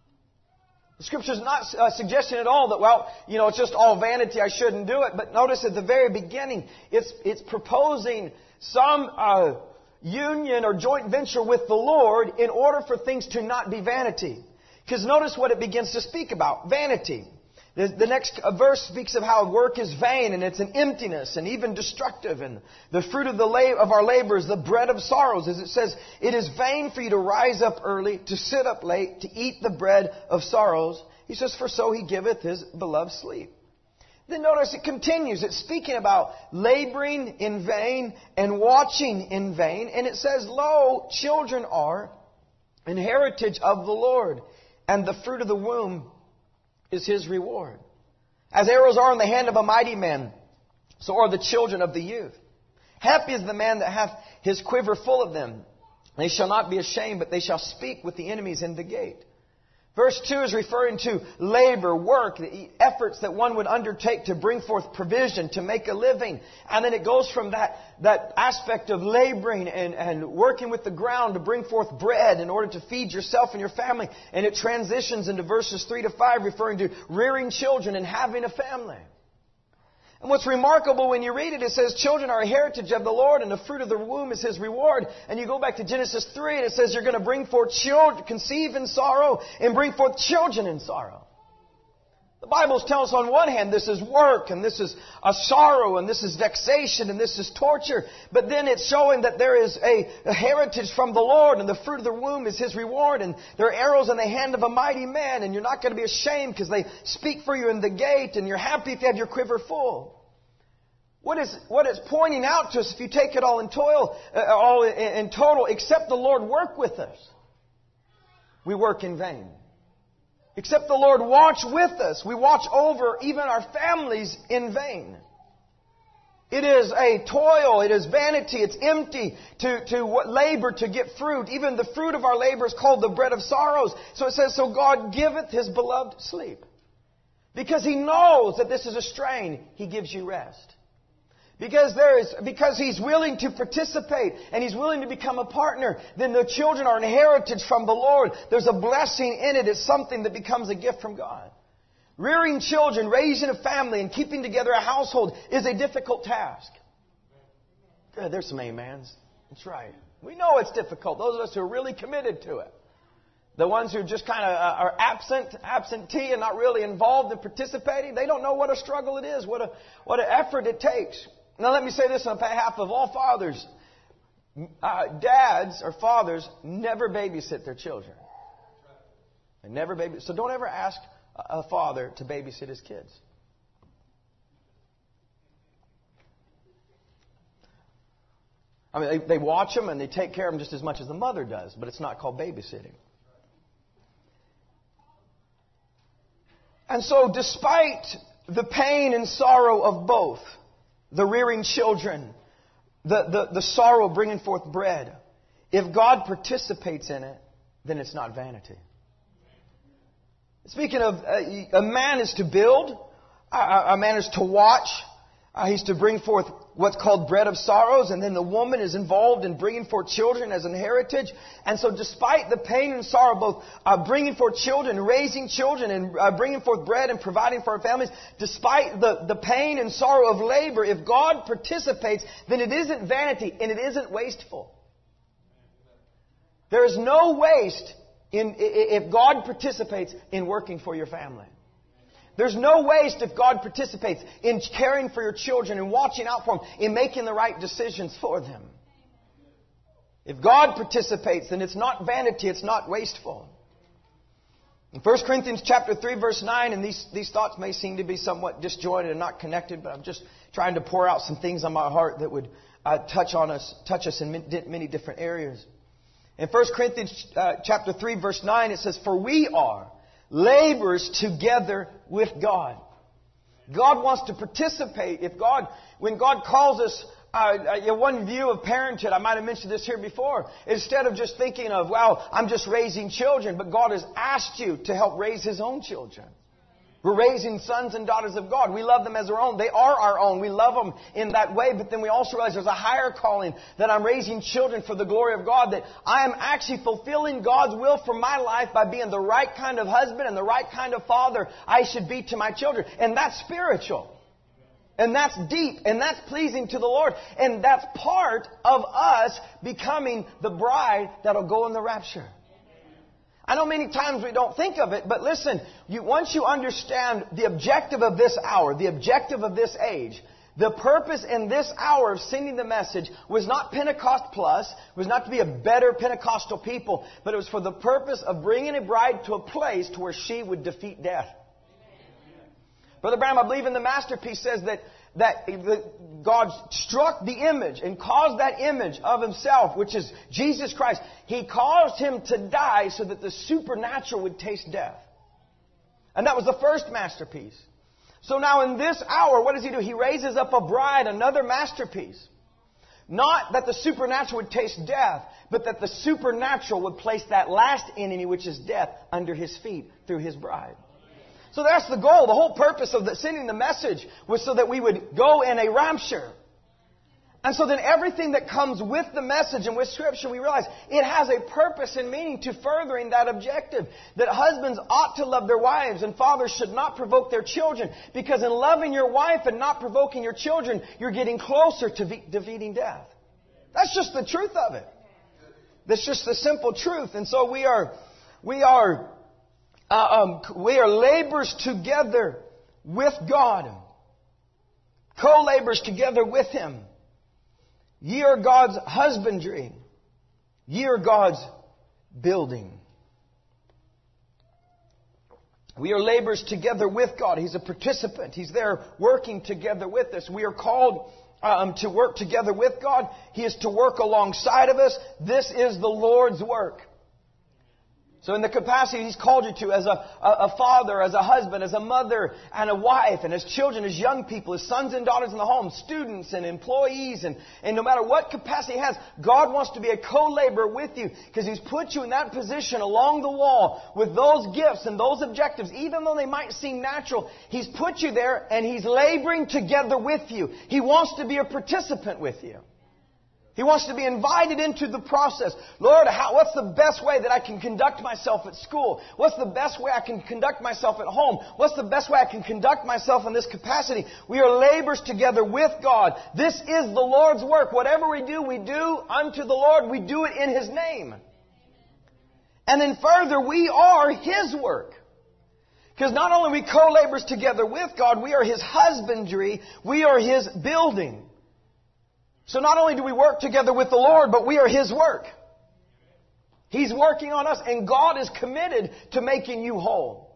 The Scripture is not uh, suggesting at all that, well, you know, it's just all vanity, I shouldn't do it. But notice at the very beginning, it's it's proposing some uh, union or joint venture with the Lord in order for things to not be vanity. Because notice what it begins to speak about, vanity. The, the next verse speaks of how work is vain and it's an emptiness and even destructive. And the fruit of the lab- of our labor is the bread of sorrows. As it says, "It is vain for you to rise up early, to sit up late, to eat the bread of sorrows." He says, "For so He giveth His beloved sleep." Then notice it continues. It's speaking about laboring in vain and watching in vain. And it says, "Lo, children are an heritage of the Lord, and the fruit of the womb is His reward. As arrows are in the hand of a mighty man, so are the children of the youth. Happy is the man that hath his quiver full of them. They shall not be ashamed, but they shall speak with the enemies in the gate." Verse two is referring to labor, work, the efforts that one would undertake to bring forth provision, to make a living. And then it goes from that, that aspect of laboring and, and working with the ground to bring forth bread in order to feed yourself and your family. And it transitions into verses three to five referring to rearing children and having a family. And what's remarkable when you read it, it says, "Children are a heritage of the Lord, and the fruit of the womb is His reward." And you go back to Genesis three, and it says you're going to bring forth children, conceive in sorrow, and bring forth children in sorrow. The Bible's telling us on one hand, this is work, and this is a sorrow, and this is vexation, and this is torture. But then it's showing that there is a, a heritage from the Lord, and the fruit of the womb is His reward, and there are arrows in the hand of a mighty man, and you're not going to be ashamed because they speak for you in the gate, and you're happy if you have your quiver full. What is what it's pointing out to us, if you take it all in toil, uh, all in, in total, except the Lord work with us, we work in vain. Except the Lord watch with us, we watch over even our families in vain. It is a toil. It is vanity. It's empty to, to labor to get fruit. Even the fruit of our labor is called the bread of sorrows. So it says, so God giveth His beloved sleep. Because He knows that this is a strain, He gives you rest. Because there is, because He's willing to participate and He's willing to become a partner, then the children are an heritage from the Lord. There's a blessing in it. It's something that becomes a gift from God. Rearing children, raising a family, and keeping together a household is a difficult task. Good, there's some amens. That's right. We know it's difficult. Those of us who are really committed to it. The ones who just kind of are absent, absentee and not really involved in participating, they don't know what a struggle it is, what a what an effort it takes. Now let me say this on behalf of all fathers. Uh, dads or fathers never babysit their children. They never baby. So don't ever ask a father to babysit his kids. I mean, they, they watch them and they take care of them just as much as the mother does, but it's not called babysitting. And so despite the pain and sorrow of both, the rearing children, the, the, the sorrow of bringing forth bread, if God participates in it, then it's not vanity. Speaking of, uh, a man is to build, a, a man is to watch, uh, he's to bring forth what's called bread of sorrows, and then the woman is involved in bringing forth children as an heritage. And so despite the pain and sorrow, both uh, bringing forth children, raising children, and uh, bringing forth bread and providing for our families, despite the, the pain and sorrow of labor, if God participates, then it isn't vanity and it isn't wasteful. There is no waste In, if God participates in working for your family. There's no waste if God participates in caring for your children and watching out for them, in making the right decisions for them. If God participates, then it's not vanity, it's not wasteful. In First Corinthians chapter three, verse nine, and these, these thoughts may seem to be somewhat disjointed and not connected, but I'm just trying to pour out some things on my heart that would uh, touch on us, touch us in many different areas. In First Corinthians uh, chapter three, verse nine, it says, for we are laborers together with God. God wants to participate. If God, when God calls us, uh, uh, one view of parenthood, I might have mentioned this here before, instead of just thinking of, well, I'm just raising children, but God has asked you to help raise His own children. We're raising sons and daughters of God. We love them as our own. They are our own. We love them in that way. But then we also realize there's a higher calling, that I'm raising children for the glory of God, that I am actually fulfilling God's will for my life by being the right kind of husband and the right kind of father I should be to my children. And that's spiritual. And that's deep. And that's pleasing to the Lord. And that's part of us becoming the bride that'll go in the rapture. I know many times we don't think of it, but listen, you, once you understand the objective of this hour, the objective of this age, the purpose in this hour of sending the message was not Pentecost plus, was not to be a better Pentecostal people, but it was for the purpose of bringing a bride to a place to where she would defeat death. Brother Branham, I believe in the masterpiece, says that that God struck the image and caused that image of Himself, which is Jesus Christ. He caused Him to die so that the supernatural would taste death. And that was the first masterpiece. So now in this hour, what does He do? He raises up a bride, another masterpiece. Not that the supernatural would taste death, but that the supernatural would place that last enemy, which is death, under His feet through His bride. So that's the goal. The whole purpose of the, sending the message was so that we would go in a rapture. And so then everything that comes with the message and with Scripture, we realize it has a purpose and meaning to furthering that objective. That husbands ought to love their wives and fathers should not provoke their children. Because in loving your wife and not provoking your children, you're getting closer to ve- defeating death. That's just the truth of it. That's just the simple truth. And so we are, we are... Uh, um, we are laborers together with God. Co-laborers together with Him. Ye are God's husbandry. Ye are God's building. We are laborers together with God. He's a participant. He's there working together with us. We are called um, to work together with God. He is to work alongside of us. This is the Lord's work. So in the capacity He's called you to as a, a, a father, as a husband, as a mother and a wife, and as children, as young people, as sons and daughters in the home, students and employees, and, and no matter what capacity He has, God wants to be a co-laborer with you because He's put you in that position along the wall with those gifts and those objectives. Even though they might seem natural, He's put you there and He's laboring together with you. He wants to be a participant with you. He wants to be invited into the process. Lord, how, what's the best way that I can conduct myself at school? What's the best way I can conduct myself at home? What's the best way I can conduct myself in this capacity? We are laborers together with God. This is the Lord's work. Whatever we do, we do unto the Lord. We do it in His name. And then further, we are His work. Because not only are we co-laborers together with God, we are His husbandry. We are His building. So not only do we work together with the Lord, but we are His work. He's working on us, and God is committed to making you whole.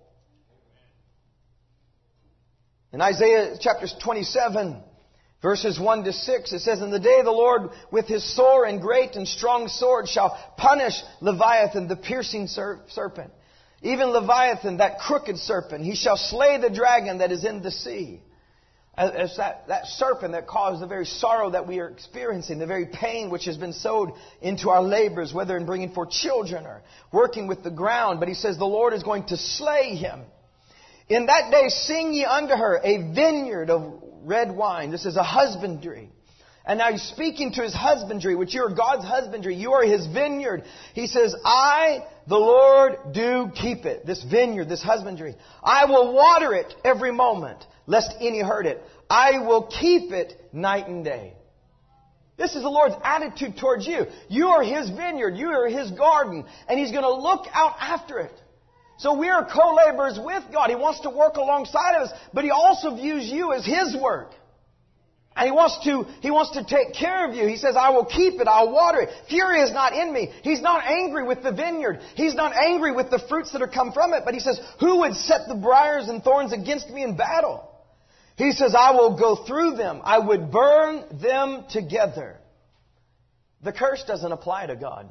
In Isaiah chapter twenty-seven, verses one to six, it says, "In the day the Lord with His sore and great and strong sword shall punish Leviathan, the piercing serpent. Even Leviathan, that crooked serpent. He shall slay the dragon that is in the sea." It's that, that serpent that caused the very sorrow that we are experiencing, the very pain which has been sowed into our labors, whether in bringing forth children or working with the ground. But He says the Lord is going to slay him. "In that day sing ye unto her a vineyard of red wine." This is a husbandry. And now He's speaking to His husbandry, which you are God's husbandry. You are His vineyard. He says, "I, the Lord, do keep it." This vineyard, this husbandry. "I will water it every moment, lest any hurt it. I will keep it night and day." This is the Lord's attitude towards you. You are His vineyard. You are His garden. And He's going to look out after it. So we are co-laborers with God. He wants to work alongside of us, but He also views you as His work. And He wants to, He wants to take care of you. He says, "I will keep it, I'll water it." Fury is not in me. He's not angry with the vineyard. He's not angry with the fruits that are come from it. But He says, "Who would set the briars and thorns against me in battle?" He says, "I will go through them. I would burn them together." The curse doesn't apply to God.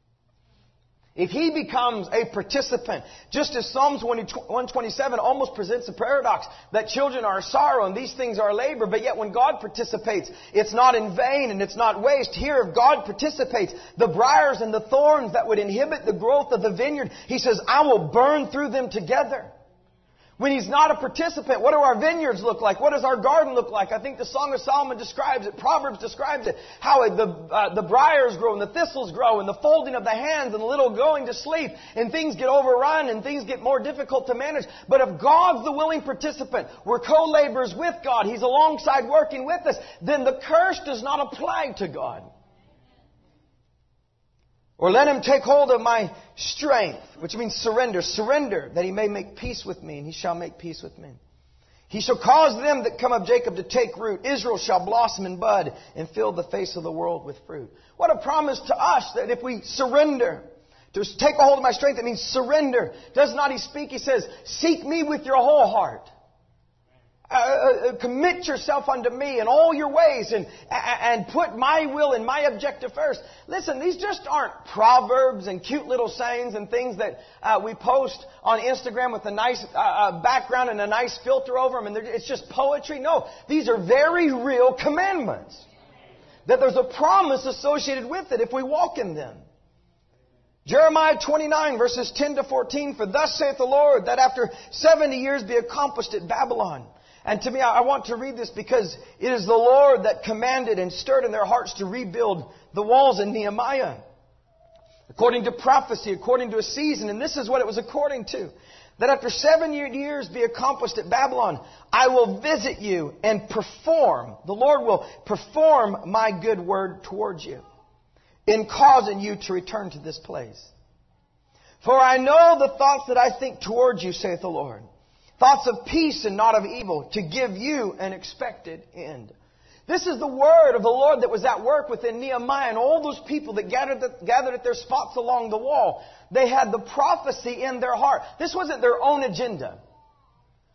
If He becomes a participant, just as Psalms one twenty-seven almost presents a paradox, that children are a sorrow and these things are a labor, but yet when God participates, it's not in vain and it's not waste. Here, if God participates, the briars and the thorns that would inhibit the growth of the vineyard, He says, "I will burn through them together." When He's not a participant, what do our vineyards look like? What does our garden look like? I think the Song of Solomon describes it. Proverbs describes it. How the, uh, the briars grow and the thistles grow and the folding of the hands and the little going to sleep and things get overrun and things get more difficult to manage. But if God's the willing participant, we're co-laborers with God, He's alongside working with us, then the curse does not apply to God. "Or let him take hold of my strength," which means surrender. "Surrender, that he may make peace with me, and he shall make peace with me. He shall cause them that come of Jacob to take root. Israel shall blossom and bud, and fill the face of the world with fruit." What a promise to us that if we surrender, to take a hold of my strength, that means surrender. Does not He speak? He says, "Seek me with your whole heart. Uh, uh, commit yourself unto me in all your ways and, and put my will and my objective first." Listen, these just aren't proverbs and cute little sayings and things that uh, we post on Instagram with a nice uh, uh, background and a nice filter over them, and it's just poetry. No, these are very real commandments. That there's a promise associated with it if we walk in them. Jeremiah twenty-nine, verses ten to fourteen, "For thus saith the Lord, that after seventy years be accomplished at Babylon." And to me, I want to read this because it is the Lord that commanded and stirred in their hearts to rebuild the walls in Nehemiah. According to prophecy, according to a season, and this is what it was according to. "That after seven years be accomplished at Babylon, I will visit you and perform." The Lord will perform my good word towards you in causing you to return to this place. "For I know the thoughts that I think towards you, saith the Lord. Thoughts of peace and not of evil, to give you an expected end." This is the word of the Lord that was at work within Nehemiah and all those people that gathered, that gathered at their spots along the wall. They had the prophecy in their heart. This wasn't their own agenda.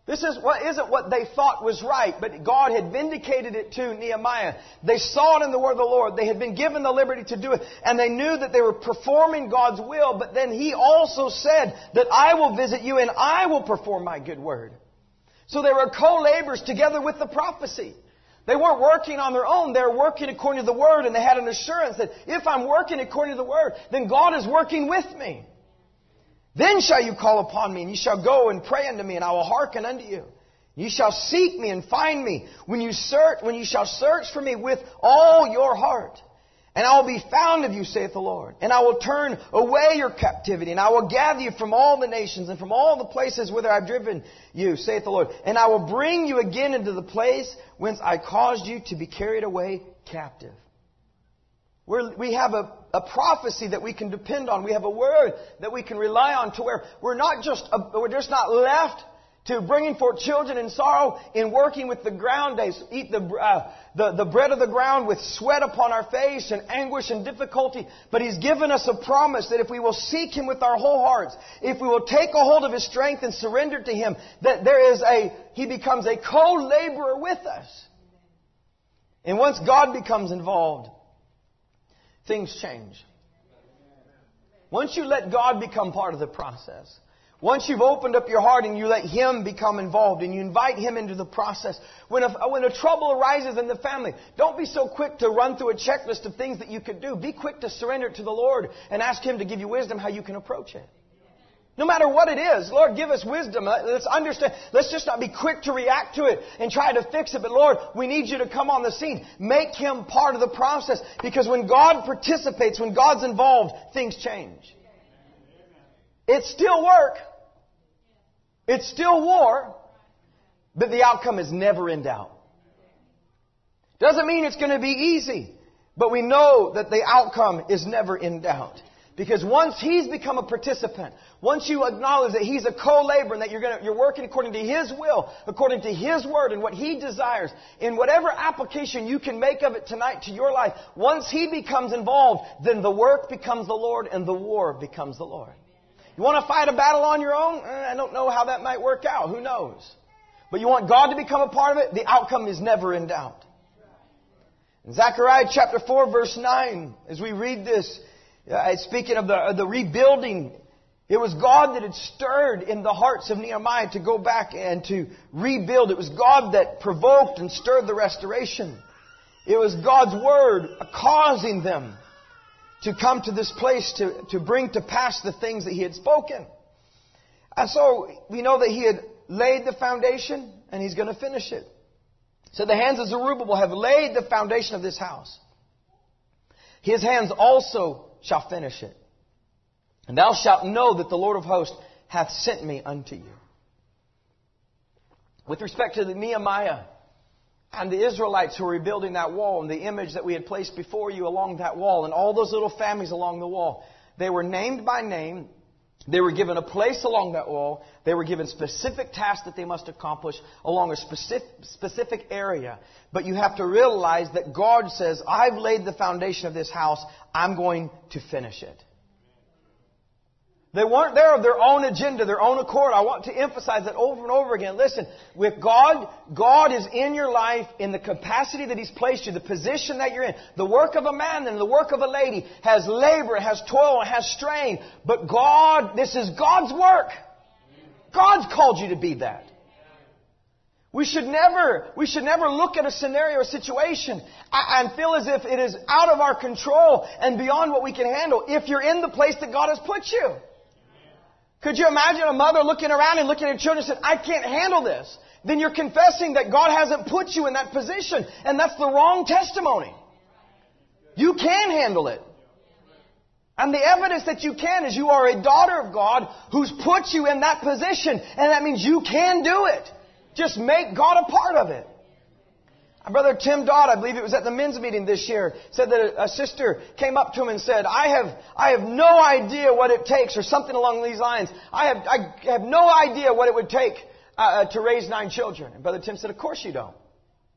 This is what isn't what they thought was right, but God had vindicated it to Nehemiah. They saw it in the word of the Lord. They had been given the liberty to do it, and they knew that they were performing God's will, but then He also said that I will visit you and I will perform my good word. So they were co-laborers together with the prophecy. They weren't working on their own. They were working according to the word, and they had an assurance that if I'm working according to the word, then God is working with me. Then shall you call upon me, and you shall go and pray unto me, and I will hearken unto you. You shall seek me and find me when you search, when you shall search for me with all your heart. And I will be found of you, saith the Lord. And I will turn away your captivity, and I will gather you from all the nations and from all the places whither I have driven you, saith the Lord. And I will bring you again into the place whence I caused you to be carried away captive. We're, we have a, a prophecy that we can depend on. We have a word that we can rely on, to where we're not just a, we're just not left to bringing forth children in sorrow, in working with the ground days, eat the, uh, the the bread of the ground with sweat upon our face and anguish and difficulty. But He's given us a promise that if we will seek Him with our whole hearts, if we will take a hold of His strength and surrender to Him, that there is a He becomes a co-laborer with us. And once God becomes involved, things change. Once you let God become part of the process, once you've opened up your heart and you let Him become involved and you invite Him into the process, when a, when a trouble arises in the family, don't be so quick to run through a checklist of things that you could do. Be quick to surrender it to the Lord and ask Him to give you wisdom how you can approach it. No matter what it is, Lord, give us wisdom. Let's understand. Let's just not be quick to react to it and try to fix it. But Lord, we need you to come on the scene. Make Him part of the process. Because when God participates, when God's involved, things change. It's still work. It's still war. But the outcome is never in doubt. Doesn't mean it's going to be easy. But we know that the outcome is never in doubt. Because once He's become a participant, once you acknowledge that He's a co-laborer and that you're going to, you're working according to His will, according to His word and what He desires, in whatever application you can make of it tonight to your life, once He becomes involved, then the work becomes the Lord and the war becomes the Lord. You want to fight a battle on your own? I don't know how that might work out. Who knows? But you want God to become a part of it? The outcome is never in doubt. In Zechariah chapter four, verse nine, as we read this, Uh, speaking of the, of the rebuilding, it was God that had stirred in the hearts of Nehemiah to go back and to rebuild. It was God that provoked and stirred the restoration. It was God's word causing them to come to this place to, to bring to pass the things that He had spoken. And so we know that He had laid the foundation and He's going to finish it. So the hands of Zerubbabel have laid the foundation of this house. His hands also shall finish it. And thou shalt know that the Lord of hosts hath sent me unto you. With respect to the Nehemiah and the Israelites who were rebuilding that wall and the image that we had placed before you along that wall and all those little families along the wall, they were named by name. They were given a place along that wall. They were given specific tasks that they must accomplish along a specific, specific area. But you have to realize that God says, I've laid the foundation of this house. I'm going to finish it. They weren't there of their own agenda, their own accord. I want to emphasize that over and over again. Listen, with God, God is in your life in the capacity that He's placed you, the position that you're in. The work of a man and the work of a lady has labor, has toil, and has strain. But God, this is God's work. God's called you to be that. We should never, we should never look at a scenario or situation and feel as if it is out of our control and beyond what we can handle if you're in the place that God has put you. Could you imagine a mother looking around and looking at her children and saying, I can't handle this? Then you're confessing that God hasn't put you in that position. And that's the wrong testimony. You can handle it. And the evidence that you can is you are a daughter of God who's put you in that position. And that means you can do it. Just make God a part of it. My brother Tim Dodd, I believe it was at the men's meeting this year, said that a sister came up to him and said, I have I have no idea what it takes, or something along these lines. I have I have no idea what it would take uh, to raise nine children. And Brother Tim said, of course you don't.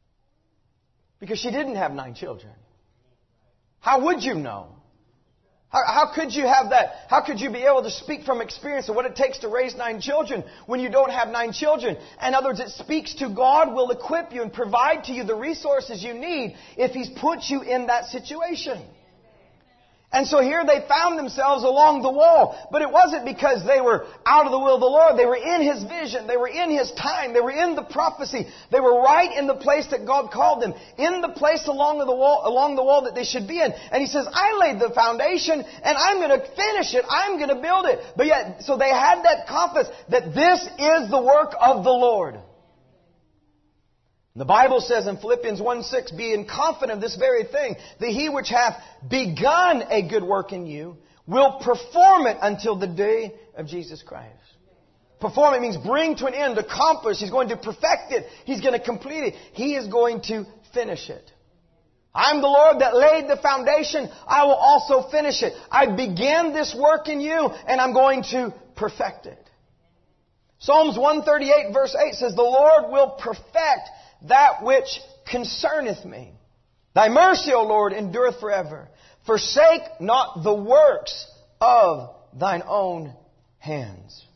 Because she didn't have nine children. How would you know? How, how could you have that? How could you be able to speak from experience of what it takes to raise nine children when you don't have nine children? In other words, it speaks to God will equip you and provide to you the resources you need if He's put you in that situation. And so here they found themselves along the wall. But it wasn't because they were out of the will of the Lord. They were in His vision. They were in His time. They were in the prophecy. They were right in the place that God called them. In the place along the wall, along the wall that they should be in. And He says, I laid the foundation and I'm going to finish it. I'm going to build it. But yet, so they had that confidence that this is the work of the Lord. The Bible says in Philippians one six, being confident of this very thing, that He which hath begun a good work in you will perform it until the day of Jesus Christ. Perform it means bring to an end, accomplish. He's going to perfect it. He's going to complete it. He is going to finish it. I'm the Lord that laid the foundation. I will also finish it. I began this work in you and I'm going to perfect it. Psalms one thirty-eight verse eight says, the Lord will perfect that which concerneth me. Thy mercy, O Lord, endureth forever. Forsake not the works of thine own hands.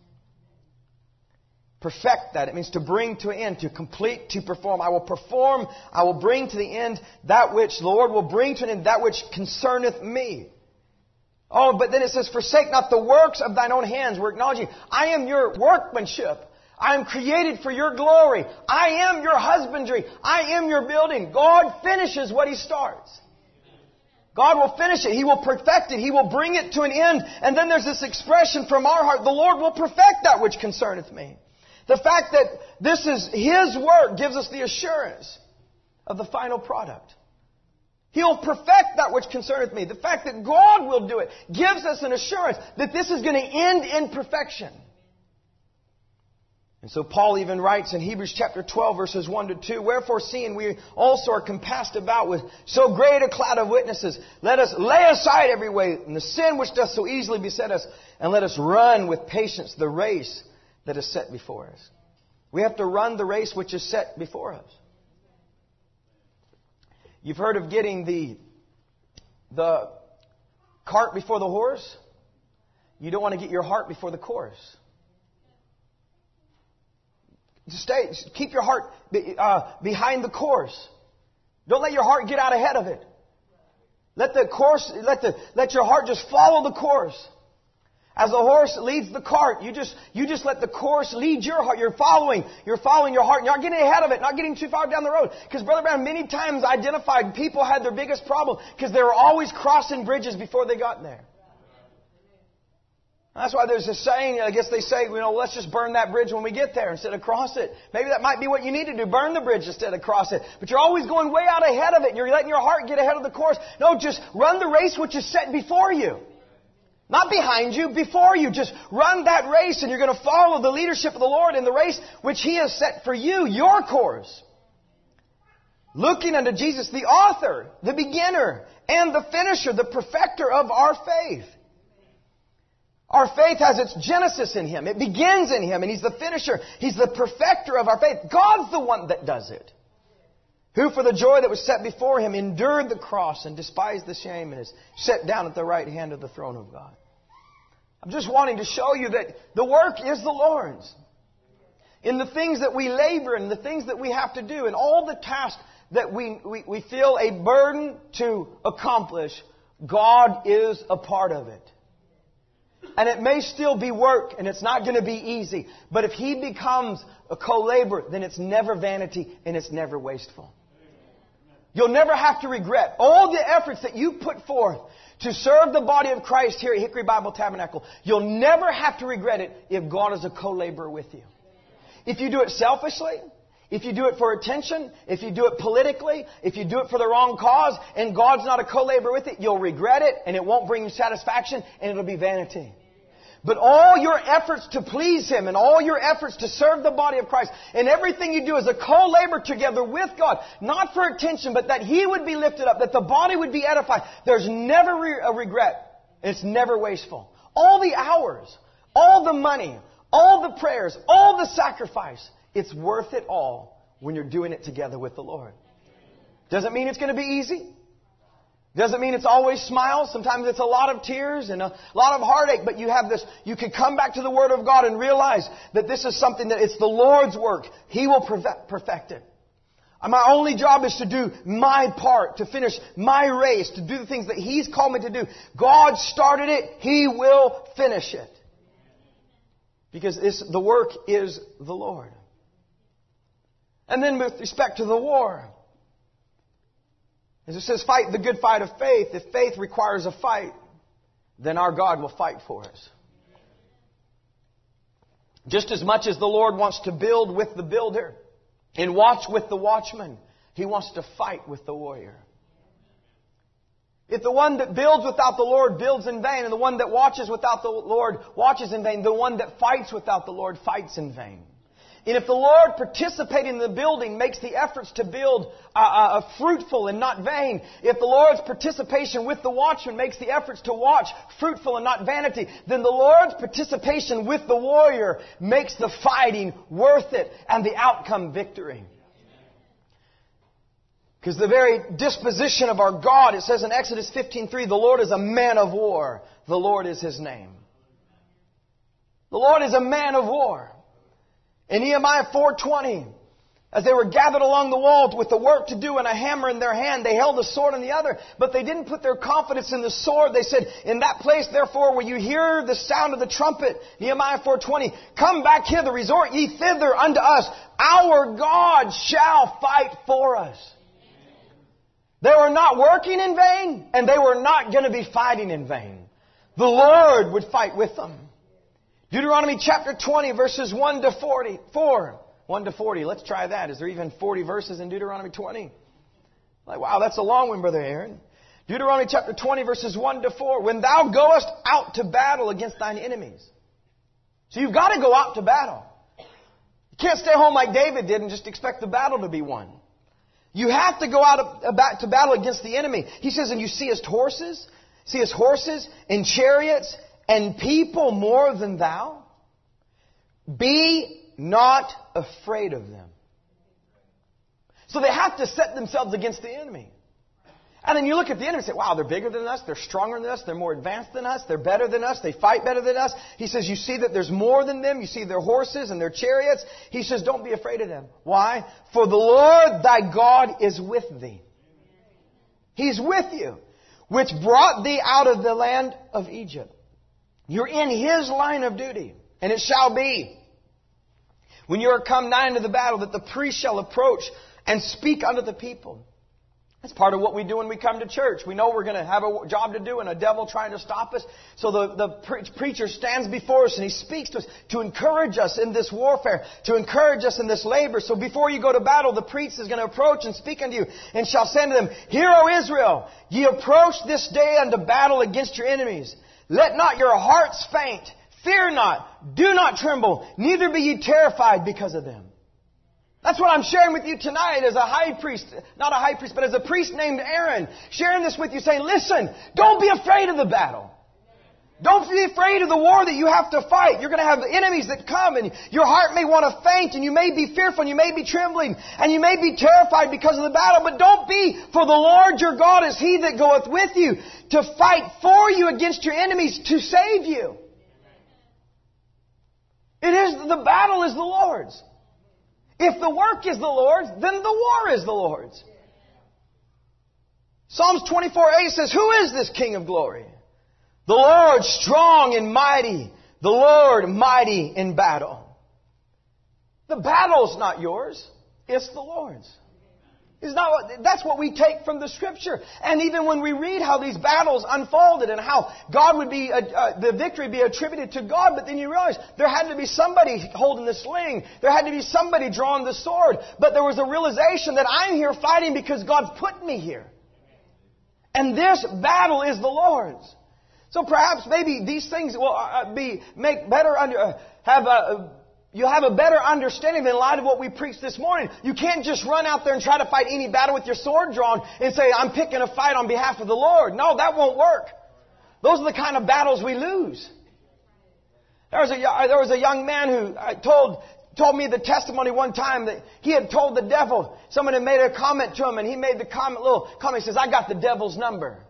Perfect that. It means to bring to an end, to complete, to perform. I will perform, I will bring to the end that which the Lord will bring to an end, that which concerneth me. Oh, but then it says, forsake not the works of thine own hands. We're acknowledging, I am your workmanship. I am created for your glory. I am your husbandry. I am your building. God finishes what He starts. God will finish it. He will perfect it. He will bring it to an end. And then there's this expression from our heart, the Lord will perfect that which concerneth me. The fact that this is His work gives us the assurance of the final product. He'll perfect that which concerneth me. The fact that God will do it gives us an assurance that this is going to end in perfection. And so Paul even writes in Hebrews chapter twelve verses one to two, wherefore seeing we also are compassed about with so great a cloud of witnesses, let us lay aside every weight and the sin which doth so easily beset us, and let us run with patience the race that is set before us. We have to run the race which is set before us. You've heard of getting the, the cart before the horse? You don't want to get your heart before the course. Stay, keep your heart uh, behind the course. Don't let your heart get out ahead of it. Let the course, let the, let your heart just follow the course. As the horse leads the cart, you just, you just let the course lead your heart. You're following, you're following your heart. You're not getting ahead of it, not getting too far down the road. Because Brother Brown many times identified people had their biggest problem because they were always crossing bridges before they got there. That's why there's a saying, I guess they say, you know, let's just burn that bridge when we get there instead of cross it. Maybe that might be what you need to do, burn the bridge instead of cross it. But you're always going way out ahead of it. You're letting your heart get ahead of the course. No, just run the race which is set before you. Not behind you, before you. Just run that race and you're going to follow the leadership of the Lord in the race which He has set for you, your course. Looking unto Jesus, the author, the beginner, and the finisher, the perfecter of our faith. Our faith has its genesis in Him. It begins in Him, and He's the finisher. He's the perfecter of our faith. God's the one that does it. Who for the joy that was set before Him endured the cross and despised the shame and is set down at the right hand of the throne of God. I'm just wanting to show you that the work is the Lord's. In the things that we labor in, the things that we have to do, and all the tasks that we, we, we feel a burden to accomplish, God is a part of it. And it may still be work, and it's not going to be easy. But if He becomes a co-laborer, then it's never vanity, and it's never wasteful. You'll never have to regret all the efforts that you put forth to serve the body of Christ here at Hickory Bible Tabernacle. You'll never have to regret it if God is a co-laborer with you. If you do it selfishly, if you do it for attention, if you do it politically, if you do it for the wrong cause, and God's not a co-laborer with it, you'll regret it, and it won't bring you satisfaction, and it'll be vanity. But all your efforts to please Him and all your efforts to serve the body of Christ and everything you do is a co-labor together with God, not for attention, but that He would be lifted up, that the body would be edified. There's never a regret. It's never wasteful. All the hours, all the money, all the prayers, all the sacrifice, it's worth it all when you're doing it together with the Lord. Doesn't mean it's going to be easy. Doesn't mean it's always smiles. Sometimes it's a lot of tears and a lot of heartache. But you have this, you can come back to the Word of God and realize that this is something that it's the Lord's work. He will perfect it. My only job is to do my part, to finish my race, to do the things that He's called me to do. God started it. He will finish it. Because this, the work is the Lord. And then with respect to the war, as it says, fight the good fight of faith. If faith requires a fight, then our God will fight for us. Just as much as the Lord wants to build with the builder and watch with the watchman, He wants to fight with the warrior. If the one that builds without the Lord builds in vain, and the one that watches without the Lord watches in vain, the one that fights without the Lord fights in vain. And if the Lord participating in the building makes the efforts to build uh, uh, fruitful and not vain, if the Lord's participation with the watchman makes the efforts to watch fruitful and not vanity, then the Lord's participation with the warrior makes the fighting worth it and the outcome victory. Because the very disposition of our God, it says in Exodus fifteen three, the Lord is a man of war. The Lord is His name. The Lord is a man of war. In Nehemiah four twenty, as they were gathered along the wall with the work to do and a hammer in their hand, they held a sword in the other, but they didn't put their confidence in the sword. They said, in that place, therefore, where you hear the sound of the trumpet, Nehemiah four twenty, come back hither, resort ye thither unto us. Our God shall fight for us. They were not working in vain, and they were not going to be fighting in vain. The Lord would fight with them. Deuteronomy chapter twenty, verses one to forty-four. one to forty. Let's try that. Is there even forty verses in Deuteronomy twenty? Like, wow, that's a long one, Brother Aaron. Deuteronomy chapter twenty, verses one to four. When thou goest out to battle against thine enemies. So you've got to go out to battle. You can't stay home like David did and just expect the battle to be won. You have to go out to battle against the enemy. He says, and you seest horses, seest horses and chariots, and people more than thou, be not afraid of them. So they have to set themselves against the enemy. And then you look at the enemy and say, wow, they're bigger than us, they're stronger than us, they're more advanced than us, they're better than us, they fight better than us. He says, you see that there's more than them, you see their horses and their chariots. He says, don't be afraid of them. Why? For the Lord thy God is with thee. He's with you, which brought thee out of the land of Egypt. You're in His line of duty. And it shall be, when you are come nigh unto the battle, that the priest shall approach and speak unto the people. That's part of what we do when we come to church. We know we're going to have a job to do and a devil trying to stop us. So the, the pre- preacher stands before us and he speaks to us to encourage us in this warfare, to encourage us in this labor. So before you go to battle, the priest is going to approach and speak unto you and shall say unto them, Hear, O Israel, ye approach this day unto battle against your enemies. Let not your hearts faint. Fear not. Do not tremble. Neither be ye terrified because of them. That's what I'm sharing with you tonight as a high priest, not a high priest, but as a priest named Aaron, sharing this with you, saying, listen, don't be afraid of the battle. Don't be afraid of the war that you have to fight. You're going to have enemies that come and your heart may want to faint and you may be fearful and you may be trembling and you may be terrified because of the battle. But don't be, for the Lord your God is He that goeth with you to fight for you against your enemies to save you. It is, the battle is the Lord's. If the work is the Lord's, then the war is the Lord's. Psalms twenty-four eight says, Who is this King of glory? The Lord strong and mighty. The Lord mighty in battle. The battle's not yours. It's the Lord's. It's not, that's what we take from the Scripture. And even when we read how these battles unfolded and how God would be, uh, uh, the victory be attributed to God, but then you realize there had to be somebody holding the sling. There had to be somebody drawing the sword. But there was a realization that I'm here fighting because God's put me here. And this battle is the Lord's. So perhaps maybe these things will uh, be, make better, under, uh, have a, you have a better understanding in light of what we preached this morning. You can't just run out there and try to fight any battle with your sword drawn and say, I'm picking a fight on behalf of the Lord. No, that won't work. Those are the kind of battles we lose. There was a, there was a young man who told told me the testimony one time that he had told the devil, someone had made a comment to him, and he made the comment, little comment, he says, I got the devil's number.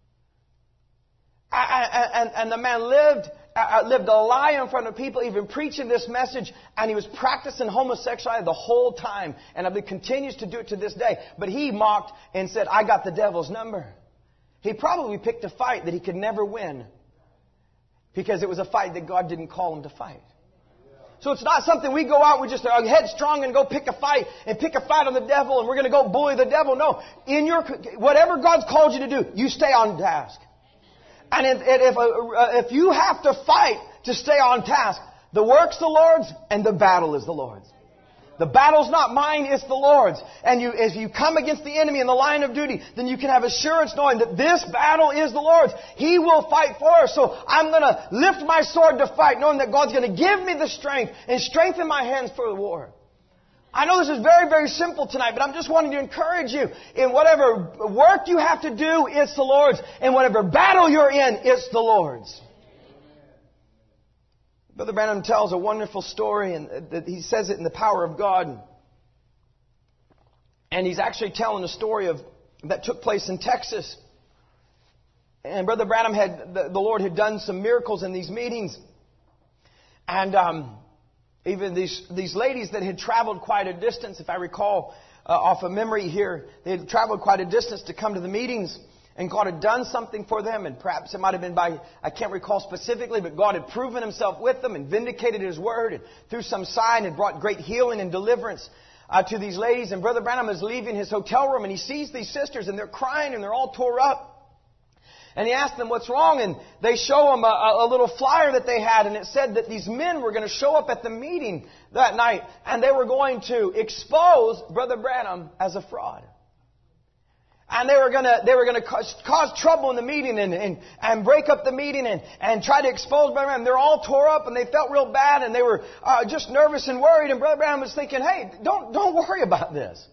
I, I, and, and the man lived, uh, lived a lie in front of people, even preaching this message, and he was practicing homosexuality the whole time, and he continues to do it to this day. But he mocked and said, I got the devil's number. He probably picked a fight that he could never win, because it was a fight that God didn't call him to fight. So it's not something we go out, we just are headstrong and go pick a fight and pick a fight on the devil and we're going to go bully the devil. No. In your, whatever God's called you to do, you stay on task. And if, if, uh, if you have to fight to stay on task, the work's the Lord's and the battle is the Lord's. The battle's not mine, it's the Lord's. And you, if you come against the enemy in the line of duty, then you can have assurance knowing that this battle is the Lord's. He will fight for us. So I'm going to lift my sword to fight, knowing that God's going to give me the strength and strengthen my hands for the war. I know this is very, very simple tonight, but I'm just wanting to encourage you. In whatever work you have to do, it's the Lord's. And whatever battle you're in, it's the Lord's. Brother Branham tells a wonderful story, and he says it in The Power of God. And he's actually telling a story of that took place in Texas. And Brother Branham had, the, the Lord had done some miracles in these meetings. And um, even these, these ladies that had traveled quite a distance, if I recall uh, off of memory here, they had traveled quite a distance to come to the meetings. And God had done something for them, and perhaps it might have been by, I can't recall specifically, but God had proven Himself with them and vindicated His Word, and through some sign had brought great healing and deliverance uh, to these ladies. And Brother Branham is leaving his hotel room, and he sees these sisters, and they're crying, and they're all tore up. And he asks them what's wrong, and they show him a, a little flyer that they had, and it said that these men were going to show up at the meeting that night, and they were going to expose Brother Branham as a fraud. And they were gonna, they were gonna cause, cause trouble in the meeting and, and, and break up the meeting and, and try to expose Brother Branham. They're all tore up and they felt real bad and they were uh, just nervous and worried. And Brother Branham was thinking, hey, don't, don't worry about this.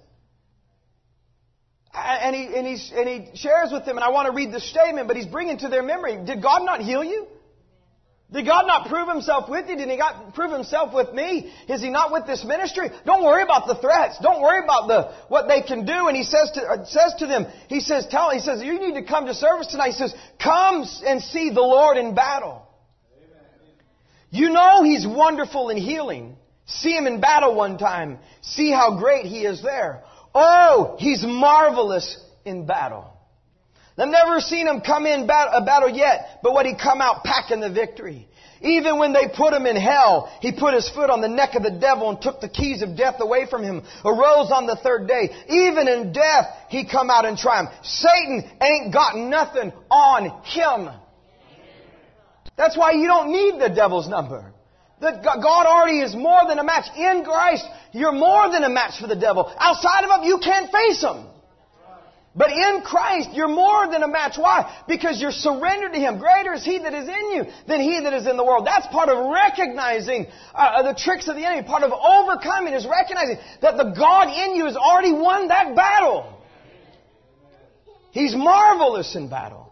And he, and, he, and he shares with them, and I want to read the statement, but he's bringing to their memory, did God not heal you? Did God not prove Himself with you? Did He not prove Himself with me? Is He not with this ministry? Don't worry about the threats. Don't worry about the what they can do. And He says to uh, says to them, He says, tell, He says, you need to come to service tonight. He says, come and see the Lord in battle. Amen. You know He's wonderful in healing. See Him in battle one time. See how great He is there. Oh, He's marvelous in battle. They've never seen Him come in bat- a battle yet, but when He come out packing the victory. Even when they put Him in hell, He put His foot on the neck of the devil and took the keys of death away from him. Arose on the third day. Even in death, He come out in triumph. Satan ain't got nothing on Him. That's why you don't need the devil's number. That God already is more than a match. In Christ, you're more than a match for the devil. Outside of Him, you can't face Him. But in Christ, you're more than a match. Why? Because you're surrendered to Him. Greater is He that is in you than he that is in the world. That's part of recognizing uh, the tricks of the enemy. Part of overcoming is recognizing that the God in you has already won that battle. He's marvelous in battle.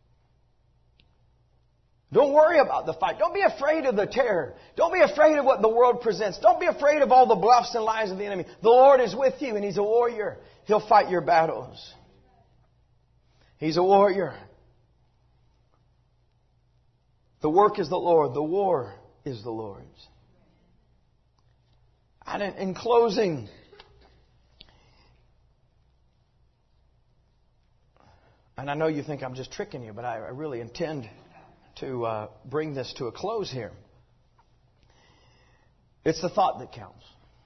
Don't worry about the fight. Don't be afraid of the terror. Don't be afraid of what the world presents. Don't be afraid of all the bluffs and lies of the enemy. The Lord is with you, and He's a warrior. He'll fight your battles. He's a warrior. The work is the Lord. The war is the Lord's. And in, in closing, and I know you think I'm just tricking you, but I, I really intend to uh, bring this to a close here. It's the thought that counts.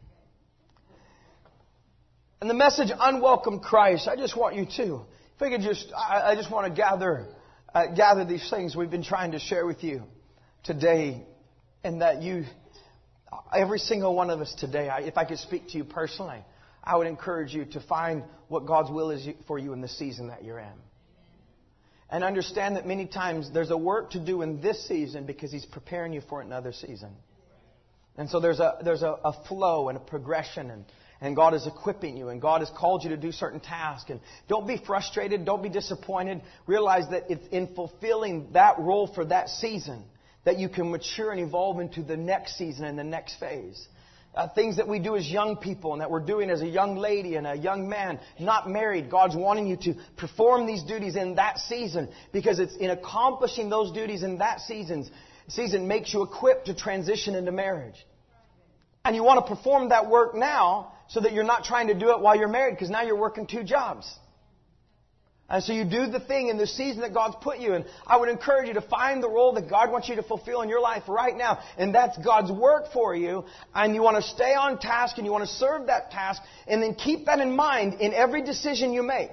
And the message, Unwelcome Christ, I just want you to, if I could just, I, I just want to gather, uh, gather these things we've been trying to share with you today, and that you, every single one of us today, I, if I could speak to you personally, I would encourage you to find what God's will is for you in the season that you're in. And understand that many times there's a work to do in this season because He's preparing you for another season. And so there's a there's a, a flow and a progression, and, and God is equipping you, and God has called you to do certain tasks. And don't be frustrated, don't be disappointed. Realize that it's in fulfilling that role for that season that you can mature and evolve into the next season and the next phase. uh, things that we do as young people and that we're doing as a young lady and a young man, not married. God's wanting you to perform these duties in that season because it's in accomplishing those duties in that seasons, season makes you equipped to transition into marriage. And you want to perform that work now so that you're not trying to do it while you're married because now you're working two jobs. And so you do the thing in the season that God's put you in. I would encourage you to find the role that God wants you to fulfill in your life right now. And that's God's work for you. And you want to stay on task and you want to serve that task. And then keep that in mind in every decision you make.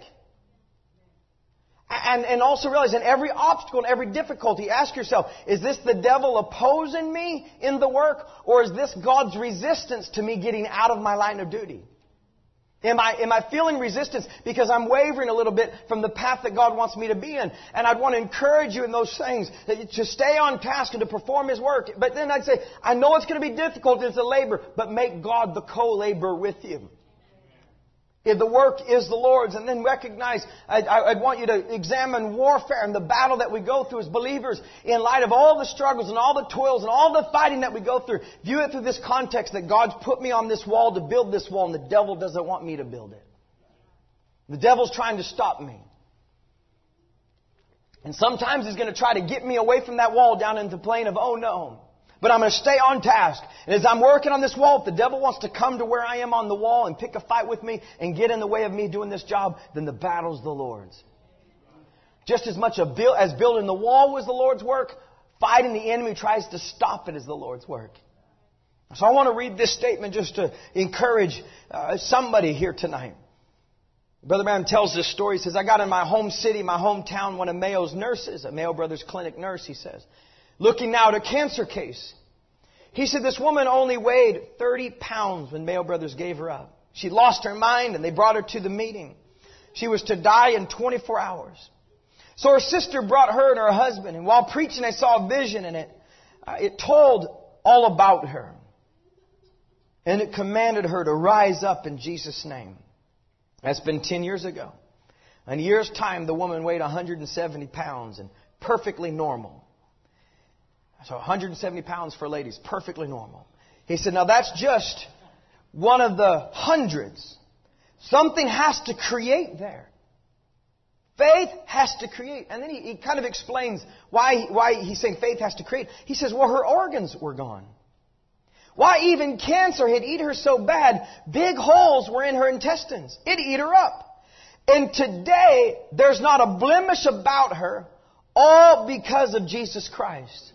And, and also realize in every obstacle and every difficulty, ask yourself, is this the devil opposing me in the work? Or is this God's resistance to me getting out of my line of duty? Am I, am I feeling resistance because I'm wavering a little bit from the path that God wants me to be in? And I'd want to encourage you in those things that to stay on task and to perform His work. But then I'd say, I know it's going to be difficult as a labor, but make God the co-laborer with you. If the work is the Lord's, and then recognize, I'd, I'd want you to examine warfare and the battle that we go through as believers in light of all the struggles and all the toils and all the fighting that we go through. View it through this context that God's put me on this wall to build this wall, and the devil doesn't want me to build it. The devil's trying to stop me. And sometimes he's going to try to get me away from that wall down into the plane of, oh no. But I'm going to stay on task. And as I'm working on this wall, if the devil wants to come to where I am on the wall and pick a fight with me and get in the way of me doing this job, then the battle's the Lord's. Just as much as building the wall was the Lord's work, fighting the enemy who tries to stop it is the Lord's work. So I want to read this statement just to encourage uh, somebody here tonight. Brother Branham tells this story. He says, I got in my home city, my hometown, one of Mayo's nurses, a Mayo Brothers Clinic nurse, he says. Looking now at a cancer case. He said this woman only weighed thirty pounds when Mayo Brothers gave her up. She lost her mind and they brought her to the meeting. She was to die in twenty-four hours. So her sister brought her and her husband. And while preaching, I saw a vision in it. Uh, it told all about her. And it commanded her to rise up in Jesus' name. That's been ten years ago. In a year's time, the woman weighed one hundred seventy pounds and perfectly normal. So one hundred seventy pounds for ladies, perfectly normal. He said, now that's just one of the hundreds. Something has to create there. Faith has to create. And then he, he kind of explains why, why he's saying faith has to create. He says, well, her organs were gone. Why even cancer had eaten her so bad, big holes were in her intestines. It ate her up. And today, there's not a blemish about her, all because of Jesus Christ.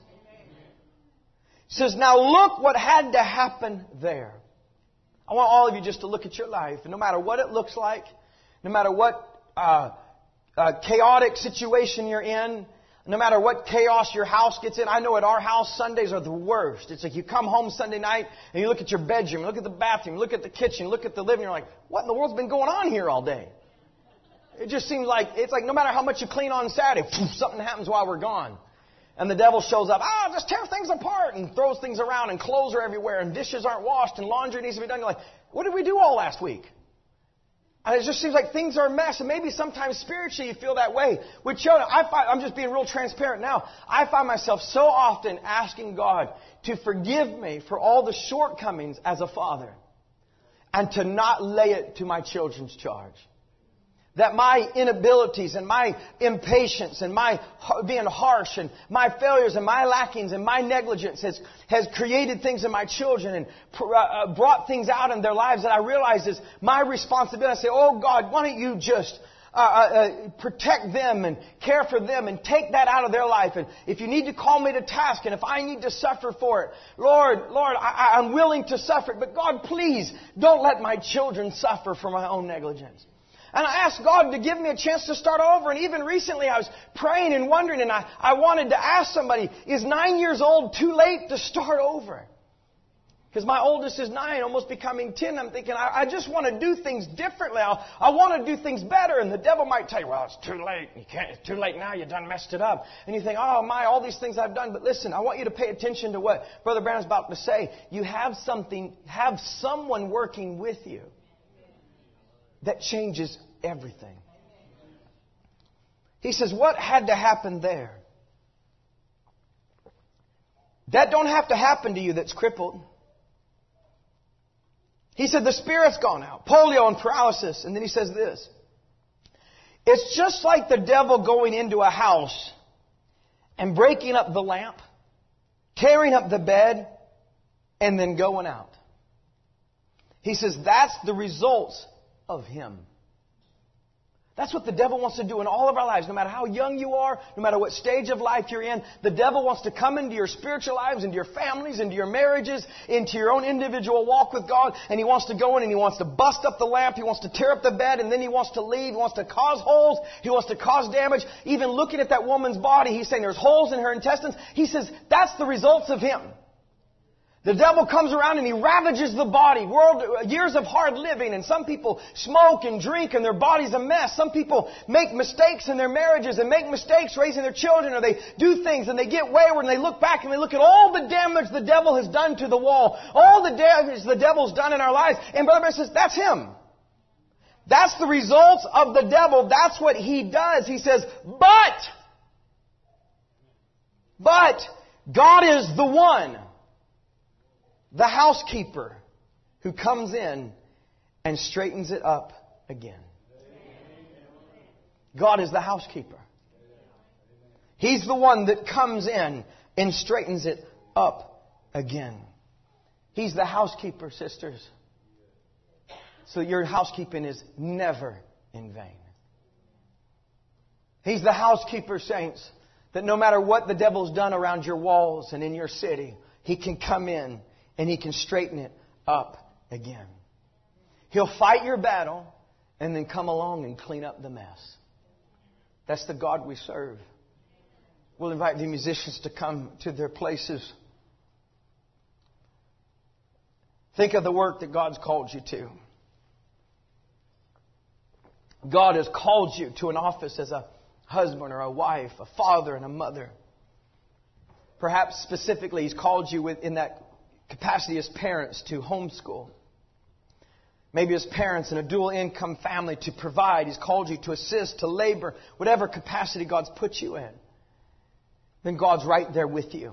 He says, now look what had to happen there. I want all of you just to look at your life. And no matter what it looks like, no matter what uh, uh, chaotic situation you're in, no matter what chaos your house gets in. I know at our house, Sundays are the worst. It's like you come home Sunday night and you look at your bedroom, you look at the bathroom, you look at the kitchen, you look at the living room. You're like, what in the world's been going on here all day? It just seems like, it's like no matter how much you clean on Saturday, something happens while we're gone. And the devil shows up, ah, just tear things apart and throws things around and clothes are everywhere and dishes aren't washed and laundry needs to be done. You're like, what did we do all last week? And it just seems like things are a mess. And maybe sometimes spiritually you feel that way. With children, I find, I'm just being real transparent now. I find myself so often asking God to forgive me for all the shortcomings as a father and to not lay it to my children's charge. That my inabilities and my impatience and my being harsh and my failures and my lackings and my negligence has, has created things in my children and uh, brought things out in their lives that I realize is my responsibility. I say, oh God, why don't you just uh, uh, protect them and care for them and take that out of their life. And if you need to call me to task and if I need to suffer for it, Lord, Lord, I, I'm willing to suffer it. But God, please don't let my children suffer for my own negligence. And I asked God to give me a chance to start over. And even recently I was praying and wondering, and I, I wanted to ask somebody, is nine years old too late to start over? Because my oldest is nine, almost becoming ten. I'm thinking, I, I just want to do things differently. I, I want to do things better. And the devil might tell you, well, it's too late. You can't, it's too late now. You done messed it up. And you think, oh my, all these things I've done. But listen, I want you to pay attention to what Brother Branham's about to say. You have something, have someone working with you that changes everything. He says, what had to happen there? That don't have to happen to you that's crippled. He said, the spirit's gone out. Polio and paralysis. And then he says this. It's just like the devil going into a house and breaking up the lamp, tearing up the bed, and then going out. He says, that's the results of him. That's what the devil wants to do in all of our lives. No matter how young you are, no matter what stage of life you're in, the devil wants to come into your spiritual lives, into your families, into your marriages, into your own individual walk with God. And he wants to go in and he wants to bust up the lamp. He wants to tear up the bed, and then he wants to leave. He wants to cause holes. He wants to cause damage. Even looking at that woman's body, he's saying there's holes in her intestines. He says that's the results of him. The devil comes around and he ravages the body. World, years of hard living, and some people smoke and drink and their body's a mess. Some people make mistakes in their marriages and make mistakes raising their children, or they do things and they get wayward and they look back and they look at all the damage the devil has done to the wall. All the damage the devil's done in our lives. And Brother Branham says, that's him. That's the results of the devil. That's what he does. He says, but, but, God is the one, the housekeeper, who comes in and straightens it up again. God is the housekeeper. He's the one that comes in and straightens it up again. He's the housekeeper, sisters. So your housekeeping is never in vain. He's the housekeeper, saints, that no matter what the devil's done around your walls and in your city, he can come in and he can straighten it up again. He'll fight your battle and then come along and clean up the mess. That's the God we serve. We'll invite the musicians to come to their places. Think of the work that God's called you to. God has called you to an office as a husband or a wife, a father and a mother. Perhaps specifically He's called you in that capacity as parents to homeschool. Maybe as parents in a dual income family to provide. He's called you to assist, to labor, whatever capacity God's put you in. Then God's right there with you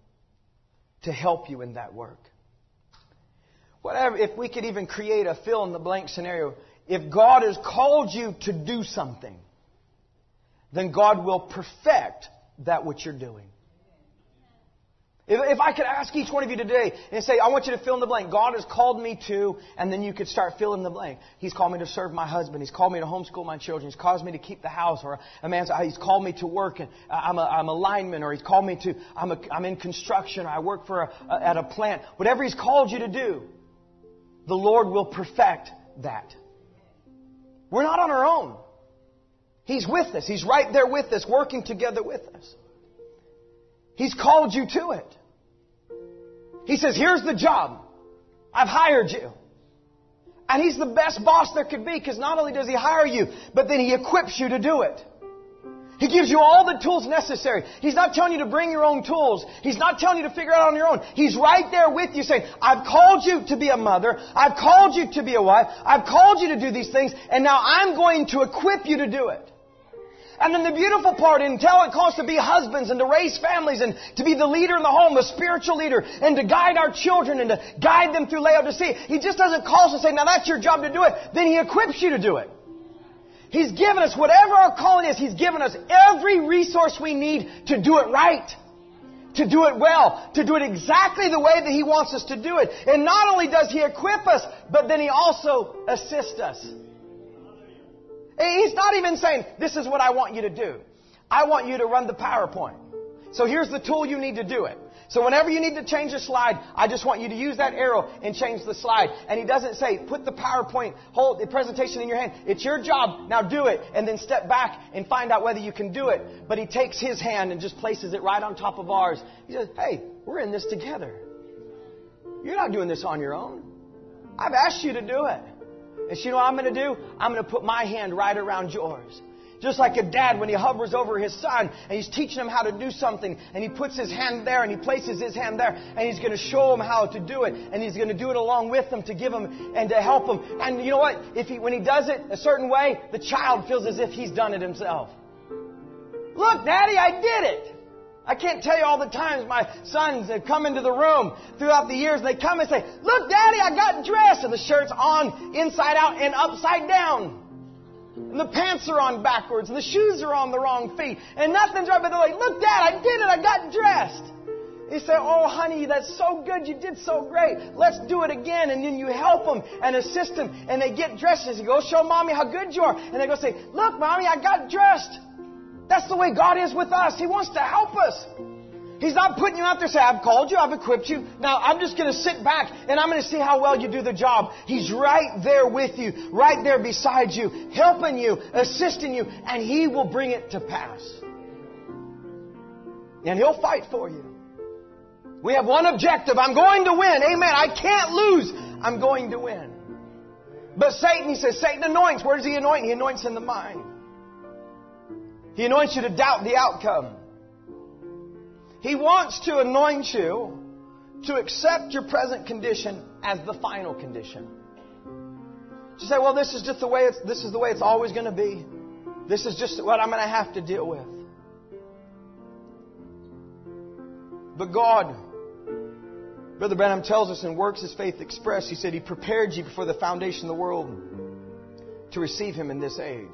to help you in that work. Whatever, if we could even create a fill in the blank scenario, if God has called you to do something, then God will perfect that which you're doing. If, if I could ask each one of you today and say, I want you to fill in the blank. God has called me to, and then you could start filling the blank. He's called me to serve my husband. He's called me to homeschool my children. He's called me to keep the house. Or a man's, He's called me to work, and I'm a, I'm a lineman. Or He's called me to, I'm, a, I'm in construction. Or I work for a, a, at a plant. Whatever He's called you to do, the Lord will perfect that. We're not on our own. He's with us. He's right there with us, working together with us. He's called you to it. He says, here's the job. I've hired you. And He's the best boss there could be, because not only does He hire you, but then He equips you to do it. He gives you all the tools necessary. He's not telling you to bring your own tools. He's not telling you to figure it out on your own. He's right there with you saying, I've called you to be a mother. I've called you to be a wife. I've called you to do these things. And now I'm going to equip you to do it. And then the beautiful part, until it calls to be husbands and to raise families and to be the leader in the home, the spiritual leader, and to guide our children and to guide them through Laodicea. He just doesn't call us and say, now that's your job to do it. Then He equips you to do it. He's given us, whatever our calling is, He's given us every resource we need to do it right. To do it well. To do it exactly the way that He wants us to do it. And not only does He equip us, but then He also assists us. He's not even saying, this is what I want you to do. I want you to run the PowerPoint. So here's the tool you need to do it. So whenever you need to change a slide, I just want you to use that arrow and change the slide. And He doesn't say, put the PowerPoint, hold the presentation in your hand. It's your job. Now do it. And then step back and find out whether you can do it. But He takes His hand and just places it right on top of ours. He says, hey, we're in this together. You're not doing this on your own. I've asked you to do it. And you know what I'm going to do? I'm going to put my hand right around yours. Just like a dad when he hovers over his son and he's teaching him how to do something, and he puts his hand there and he places his hand there, and he's going to show him how to do it, and he's going to do it along with him to give him and to help him. And you know what? If he, when he does it a certain way, the child feels as if he's done it himself. Look, Daddy, I did it. I can't tell you all the times my sons have come into the room throughout the years and they come and say, look, Daddy, I got dressed. And the shirt's on inside out and upside down. And the pants are on backwards and the shoes are on the wrong feet. And nothing's right, but they're like, look, Dad, I did it. I got dressed. You say, oh, honey, that's so good. You did so great. Let's do it again. And then you help them and assist them. And they get dressed. And you go, show Mommy how good you are. And they go say, look, Mommy, I got dressed. That's the way God is with us. He wants to help us. He's not putting you out there and saying, I've called you, I've equipped you. Now I'm just going to sit back and I'm going to see how well you do the job. He's right there with you, right there beside you, helping you, assisting you, and He will bring it to pass. And He'll fight for you. We have one objective. I'm going to win. Amen. I can't lose. I'm going to win. But Satan, he says, Satan anoints. Where does he anoint? He anoints in the mind. He anoints you to doubt the outcome. He wants to anoint you to accept your present condition as the final condition. You say, well, this is just the way it's, this is the way it's always going to be. This is just what I'm going to have to deal with. But God, Brother Branham tells us in Works His Faith Expressed, He said He prepared you before the foundation of the world to receive Him in this age.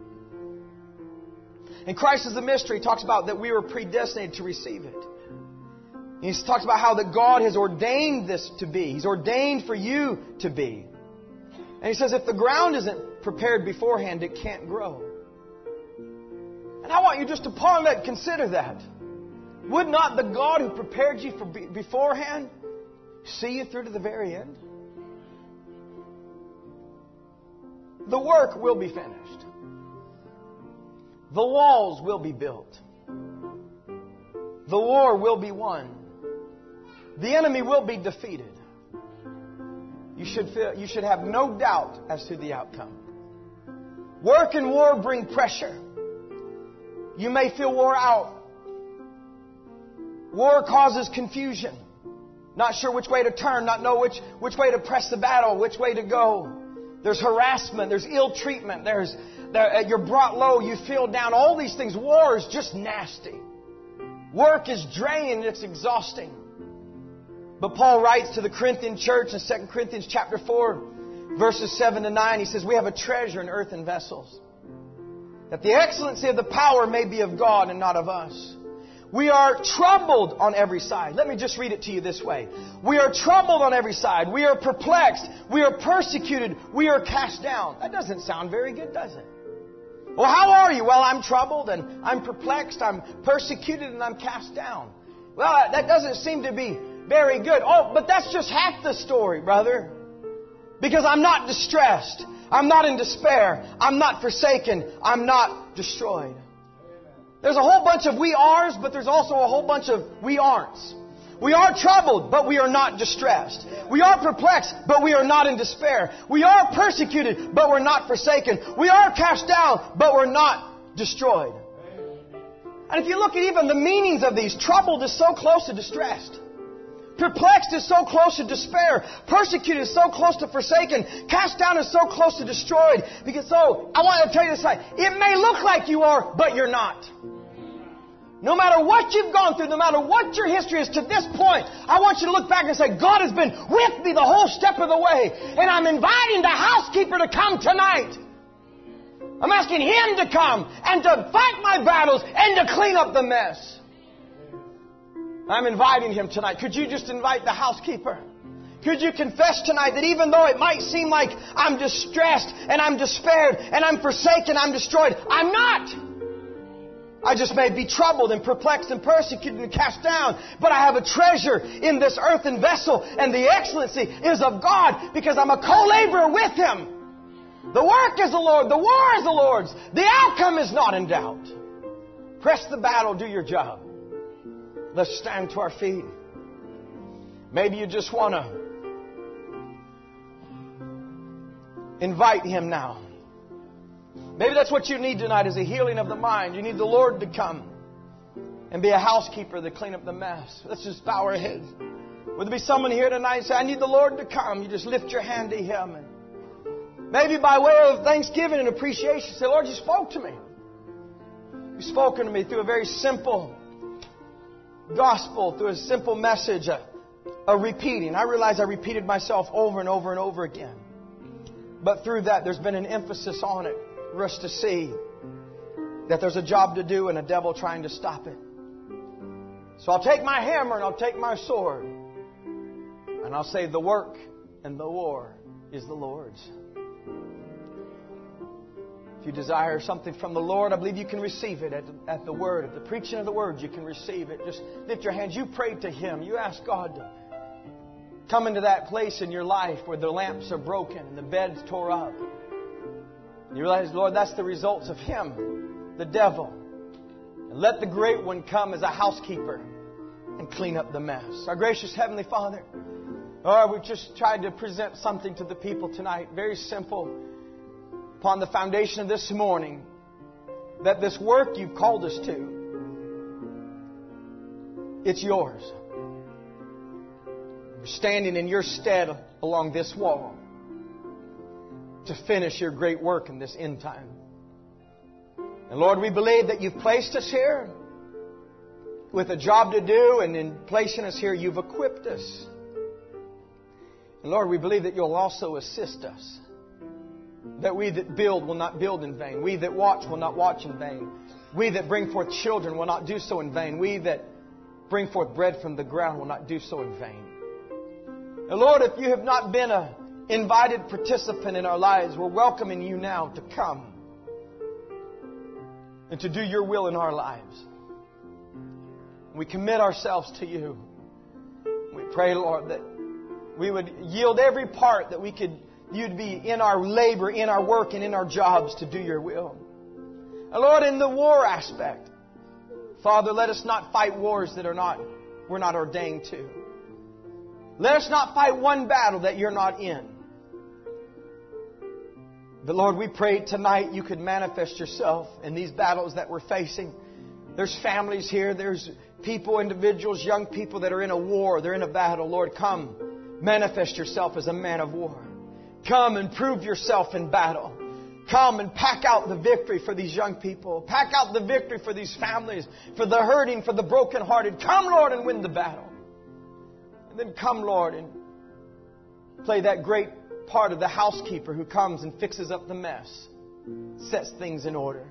And Christ is the mystery. He talks about that we were predestinated to receive it. He talks about how that God has ordained this to be. He's ordained for you to be. And He says if the ground isn't prepared beforehand, it can't grow. And I want you just to ponder that, consider that. Would not the God who prepared you for be- beforehand see you through to the very end? The work will be finished. The walls will be built. The war will be won. The enemy will be defeated. You should feel, you should have no doubt as to the outcome. Work and war bring pressure. You may feel wore out. War causes confusion. Not sure which way to turn, not know which, which way to press the battle, which way to go. There's harassment, there's ill treatment, there's there, you're brought low, you feel down. All these things. War is just nasty. Work is draining, it's exhausting. But Paul writes to the Corinthian church in Second Corinthians chapter four, verses seven to nine. He says, we have a treasure in earthen vessels, that the excellency of the power may be of God and not of us. We are troubled on every side. Let me just read it to you this way. We are troubled on every side. We are perplexed. We are persecuted. We are cast down. That doesn't sound very good, does it? Well, how are you? Well, I'm troubled and I'm perplexed. I'm persecuted and I'm cast down. Well, that doesn't seem to be very good. Oh, but that's just half the story, brother. Because I'm not distressed. I'm not in despair. I'm not forsaken. I'm not destroyed. There's a whole bunch of we are's, but there's also a whole bunch of we aren'ts. We are troubled, but we are not distressed. We are perplexed, but we are not in despair. We are persecuted, but we're not forsaken. We are cast down, but we're not destroyed. And if you look at even the meanings of these, troubled is so close to distressed. Perplexed is so close to despair. Persecuted is so close to forsaken. Cast down is so close to destroyed. Because so, I want to tell you this, it may look like you are, but you're not. No matter what you've gone through, no matter what your history is to this point, I want you to look back and say, God has been with me the whole step of the way. And I'm inviting the housekeeper to come tonight. I'm asking Him to come and to fight my battles and to clean up the mess. I'm inviting Him tonight. Could you just invite the housekeeper? Could you confess tonight that even though it might seem like I'm distressed and I'm despaired and I'm forsaken, I'm destroyed, I'm not. I just may be troubled and perplexed and persecuted and cast down, but I have a treasure in this earthen vessel, and the excellency is of God because I'm a co-laborer with Him. The work is the Lord. The war is the Lord's. The outcome is not in doubt. Press the battle. Do your job. Let's stand to our feet. Maybe you just want to invite Him now. Maybe that's what you need tonight, is a healing of the mind. You need the Lord to come and be a housekeeper to clean up the mess. Let's just bow our heads. Would there be someone here tonight and say, I need the Lord to come? You just lift your hand to Him. And maybe by way of thanksgiving and appreciation, say, Lord, You spoke to me. You've spoken to me through a very simple gospel, through a simple message, a, a repeating. I realize I repeated myself over and over and over again. But through that, there's been an emphasis on it for us to see that there's a job to do and a devil trying to stop it. So I'll take my hammer and I'll take my sword and I'll say the work and the war is the Lord's. If you desire something from the Lord, I believe you can receive it at, at the Word. At the preaching of the Word, you can receive it. Just lift your hands. You pray to Him. You ask God to come into that place in your life where the lamps are broken and the bed's tore up. And you realize, Lord, that's the results of him, the devil. And let the great one come as a housekeeper and clean up the mess. Our gracious Heavenly Father, Lord, we've just tried to present something to the people tonight. Very simple. Upon the foundation of this morning, that this work you've called us to, it's yours. We're standing in your stead along this wall to finish your great work in this end time. And Lord, we believe that you've placed us here with a job to do, and in placing us here, you've equipped us. And Lord, we believe that you'll also assist us. That we that build will not build in vain. We that watch will not watch in vain. We that bring forth children will not do so in vain. We that bring forth bread from the ground will not do so in vain. And Lord, if you have not been an invited participant in our lives, we're welcoming you now to come and to do your will in our lives. We commit ourselves to you. We pray, Lord, that we would yield every part that we could, you'd be in our labor, in our work, and in our jobs to do your will. And Lord, in the war aspect, Father, let us not fight wars that are not, we're not ordained to. Let us not fight one battle that you're not in. But Lord, we pray tonight you could manifest yourself in these battles that we're facing. There's families here. There's people, individuals, young people that are in a war. They're in a battle. Lord, come manifest yourself as a man of war. Come and prove yourself in battle. Come and pack out the victory for these young people. Pack out the victory for these families, for the hurting, for the brokenhearted. Come, Lord, and win the battle. And then come, Lord, and play that great part of the housekeeper who comes and fixes up the mess, sets things in order.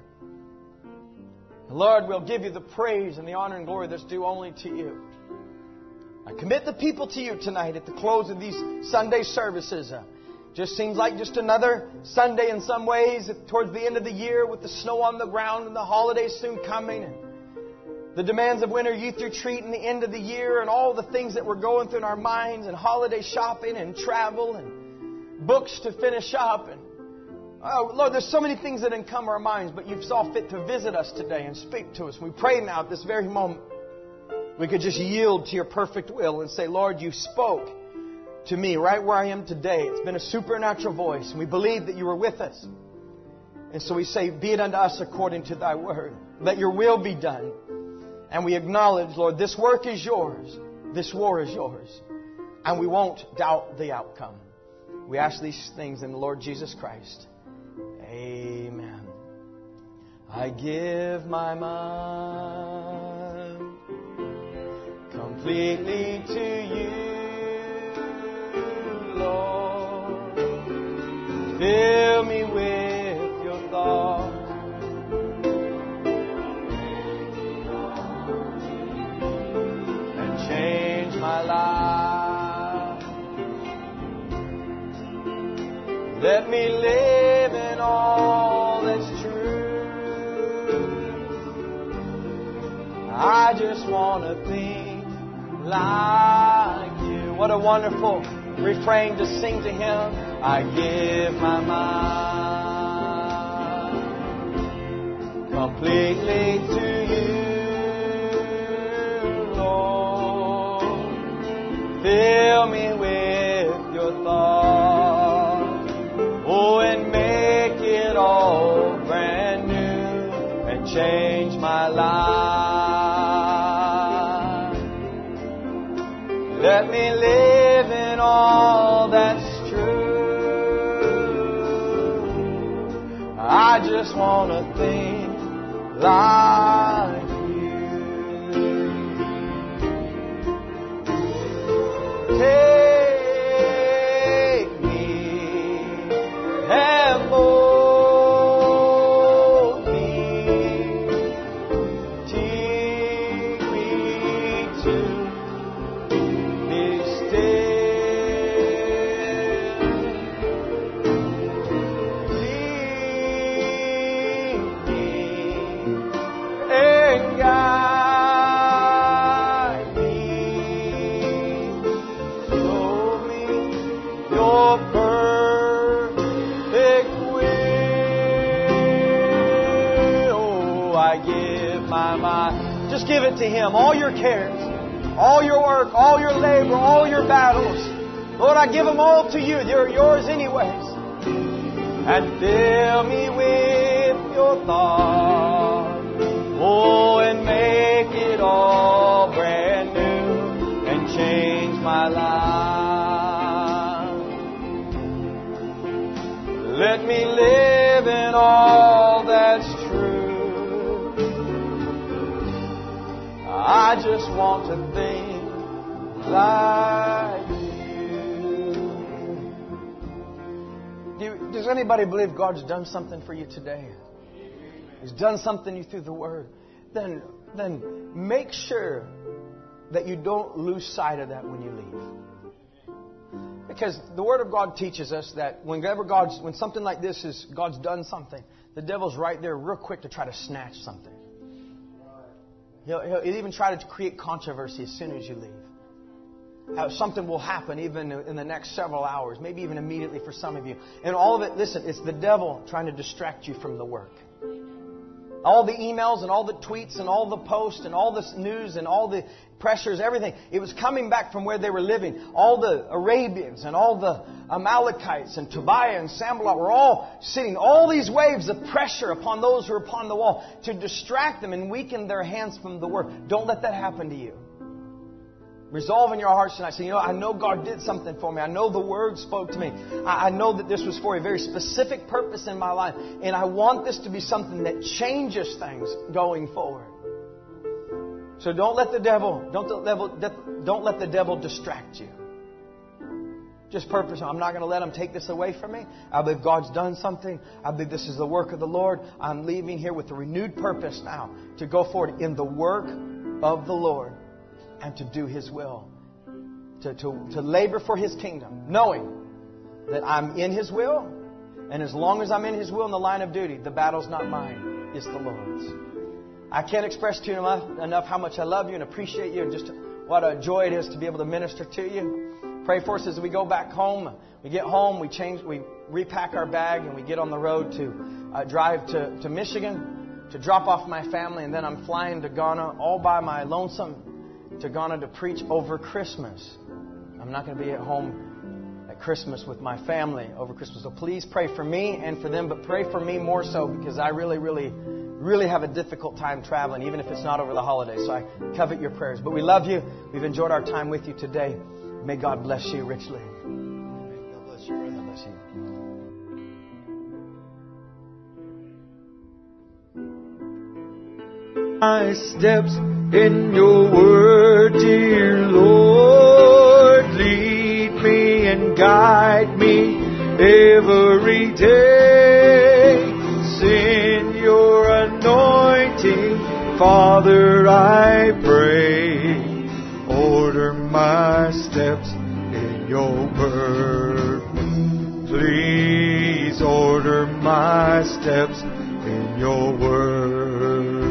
Lord, we'll give you the praise and the honor and glory that's due only to you. I commit the people to you tonight at the close of these Sunday services. Uh, just seems like just another Sunday in some ways towards the end of the year with the snow on the ground and the holidays soon coming and the demands of winter youth retreat and the end of the year and all the things that we're going through in our minds and holiday shopping and travel and books to finish up. And oh, Lord, there's so many things that encumber our minds, but you've saw fit to visit us today and speak to us. We pray now at this very moment we could just yield to your perfect will and say, Lord, you spoke to me right where I am today. It's been a supernatural voice, and we believe that you were with us. And so we say, be it unto us according to thy word. Let your will be done. And we acknowledge, Lord, this work is yours. This war is yours. And we won't doubt the outcome. We ask these things in the Lord Jesus Christ. Amen. I give my mind completely to you, Lord. Fill me with your thoughts. And change my life. Let me live in all that's true. I just want to think like you. What a wonderful refrain to sing to Him. I give my mind completely to you, Lord. Fill me with your thoughts. Oh, and make it all brand new and change my life. Let me live in all that's true. I just want to think like you. Take me and mold me. Take me to this day. Lead me and guide me. Show me your perfect will. Oh, I give my mind. Just give it to Him. All your cares, all your work, all your labor, all your battles. Lord, I give them all to you. They're yours anyways. And fill me with your thoughts. Oh, and make it all brand new and change my life. Let me live in all that's true. I just want to think like you. Do, does anybody believe God's done something for you today? He's done something to you through the Word. Then, then make sure that you don't lose sight of that when you leave. Because the Word of God teaches us that whenever God's, when something like this is, God's done something, the devil's right there real quick to try to snatch something. He'll, he'll even try to create controversy as soon as you leave. How something will happen even in the next several hours, maybe even immediately for some of you. And all of it, listen, it's the devil trying to distract you from the work. All the emails and all the tweets and all the posts and all this news and all the pressures, everything. It was coming back from where they were living. All the Arabians and all the Amalekites and Tobiah and Sanballat were all sitting. All these waves of pressure upon those who are upon the wall to distract them and weaken their hands from the work. Don't let that happen to you. Resolve in your hearts tonight. Say, you know, I know God did something for me. I know the Word spoke to me. I, I know that this was for a very specific purpose in my life. And I want this to be something that changes things going forward. So don't let the devil, don't, the devil, don't let the devil distract you. Just purpose. I'm not going to let him take this away from me. I believe God's done something. I believe this is the work of the Lord. I'm leaving here with a renewed purpose now to go forward in the work of the Lord. And to do His will. To, to, to labor for His kingdom. Knowing that I'm in His will. And as long as I'm in His will in the line of duty, the battle's not mine. It's the Lord's. I can't express to you enough, enough how much I love you and appreciate you. And just what a joy it is to be able to minister to you. Pray for us as we go back home. We get home, we change, we repack our bag, and we get on the road to uh, drive to, to Michigan to drop off my family. And then I'm flying to Ghana all by my lonesome to Ghana to preach over Christmas. I'm not going to be at home at Christmas with my family over Christmas. So please pray for me and for them, but pray for me more so because I really, really, really have a difficult time traveling, even if it's not over the holidays. So I covet your prayers. But we love you. We've enjoyed our time with you today. May God bless you richly. God bless you, brother. God bless you. My steps in your word, dear Lord, lead me and guide me every day. Send your anointing, Father, I pray. Order my steps in your word. Please order my steps in your word.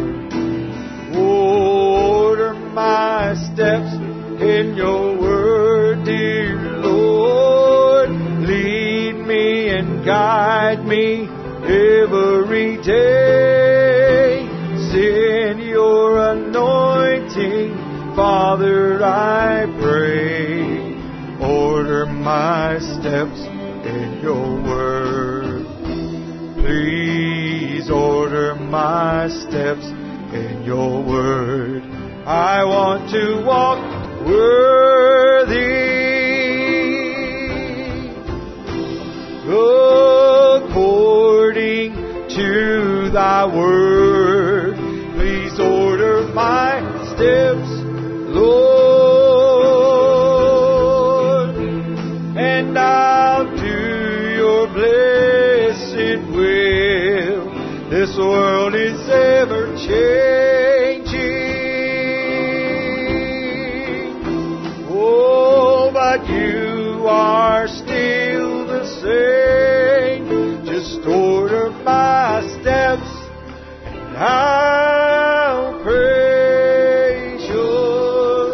Order my steps in your word, dear Lord. Lead me and guide me every day. Send your anointing, Father, I pray. Order my steps in your word. Please order my steps in your word. I want to walk worthy according to thy word. Please order my steps, Lord. but you are still the same. Just order my steps, and I'll praise your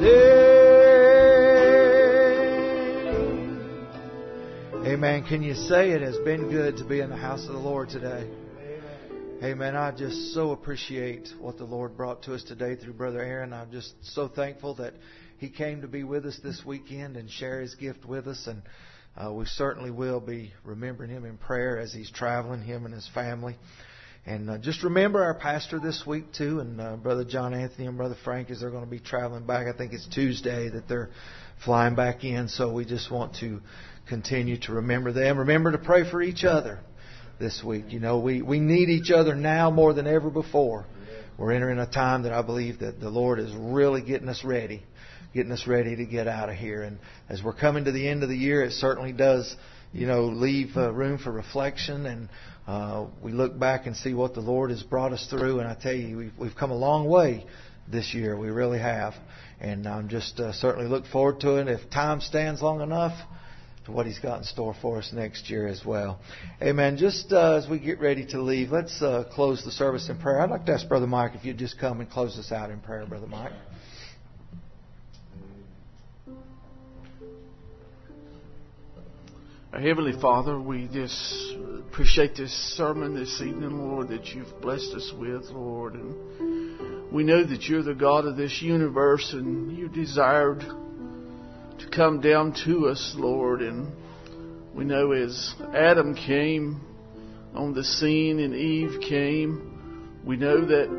name. Amen. Can you say it has been good to be in the house of the Lord today? Amen. I just so appreciate what the Lord brought to us today through Brother Aaron. I'm just so thankful that he came to be with us this weekend and share his gift with us. And uh, we certainly will be remembering him in prayer as he's traveling, him and his family. And uh, just remember our pastor this week too, and uh, Brother John Anthony and Brother Frank, as they're going to be traveling back. I think it's Tuesday that they're flying back in. So we just want to continue to remember them. Remember to pray for each other this week. You know, we, we need each other now more than ever before. We're entering a time that I believe that the Lord is really getting us ready, getting us ready to get out of here. And as we're coming to the end of the year, it certainly does, you know, leave uh, room for reflection. And uh, we look back and see what the Lord has brought us through. And I tell you, we've, we've come a long way this year. We really have. And I'm just uh, certainly look forward to it. If time stands long enough, to what He's got in store for us next year as well. Amen. Just uh, as we get ready to leave, let's uh, close the service in prayer. I'd like to ask Brother Mike if you'd just come and close us out in prayer, Brother Mike. Our Heavenly Father, we just appreciate this sermon this evening, Lord, that You've blessed us with, Lord. And we know that You're the God of this universe, and You desired to come down to us, Lord. And we know as Adam came on the scene and Eve came, we know that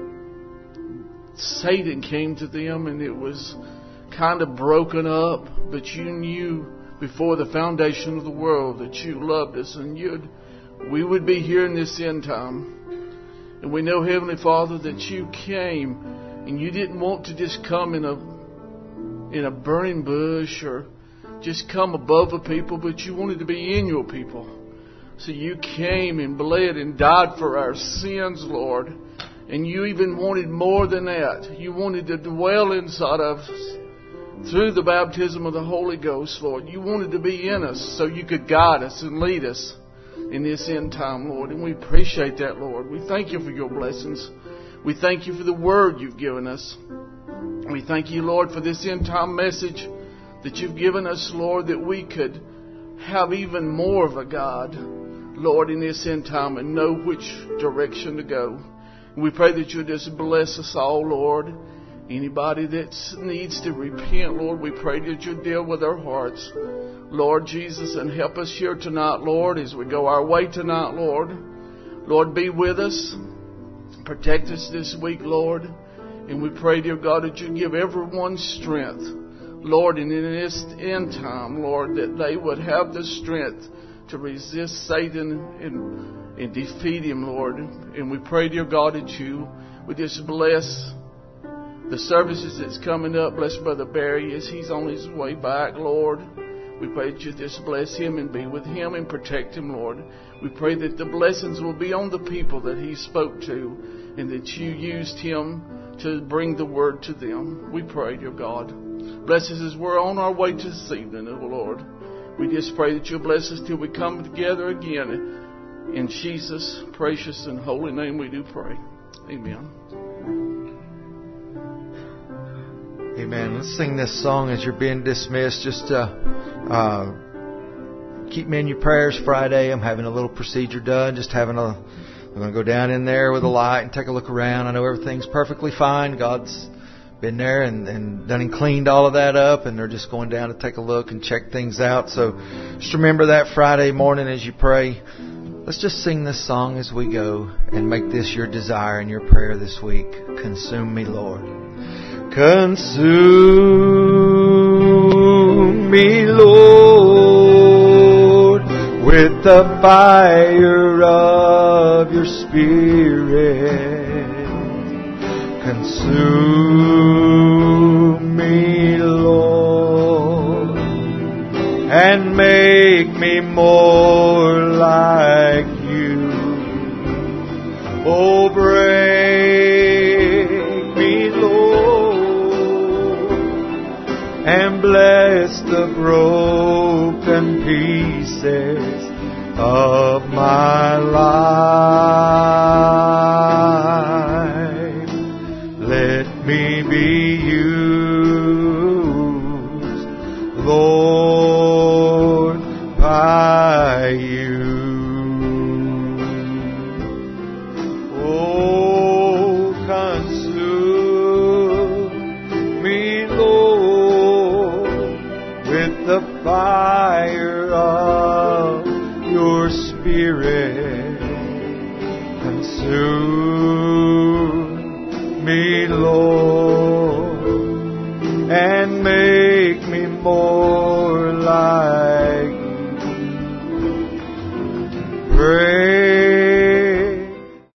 Satan came to them and it was kind of broken up, but You knew before the foundation of the world that You loved us and you'd we would be here in this end time. And we know, Heavenly Father, that You came and You didn't want to just come in a in a burning bush or just come above the people, but You wanted to be in Your people. So You came and bled and died for our sins, Lord. And You even wanted more than that. You wanted to dwell inside of us through the baptism of the Holy Ghost, Lord. You wanted to be in us so You could guide us and lead us in this end time, Lord. And we appreciate that, Lord. We thank You for Your blessings. We thank You for the Word You've given us. We thank You, Lord, for this end time message that You've given us, Lord, that we could have even more of a God, Lord, in this end time and know which direction to go. And we pray that You'll just bless us all, Lord. Anybody that needs to repent, Lord, we pray that You'll deal with our hearts, Lord Jesus, and help us here tonight, Lord, as we go our way tonight, Lord. Lord, be with us. Protect us this week, Lord. And we pray, dear God, that You give everyone strength, Lord, and in this end time, Lord, that they would have the strength to resist Satan and, and defeat him, Lord. And we pray, dear God, that You would just bless the services that's coming up. Bless Brother Barry as he's on his way back, Lord. We pray that You just bless him and be with him and protect him, Lord. We pray that the blessings will be on the people that he spoke to and that You used him to bring the word to them. We pray, dear God. Bless us as we're on our way to this evening, oh Lord. We just pray that You'll bless us till we come together again. In Jesus' precious and holy name we do pray. Amen. Amen. Let's sing this song as you're being dismissed. Just uh, uh, keep me in your prayers Friday. I'm having a little procedure done. Just having a... I'm going to go down in there with a light and take a look around. I know everything's perfectly fine. God's been there and, and done and cleaned all of that up, and they're just going down to take a look and check things out. So just remember that Friday morning as you pray. Let's just sing this song as we go and make this your desire and your prayer this week. Consume me, Lord. Consume me, Lord, with the fire of Your Spirit. Consume me, Lord, and make me more like You. Oh, break me, Lord, and and bless the broken pieces of my life. Let me be used, Lord, by you. Oh, consume me, Lord, with the fire of your Spirit. Consume me, Lord, and make me more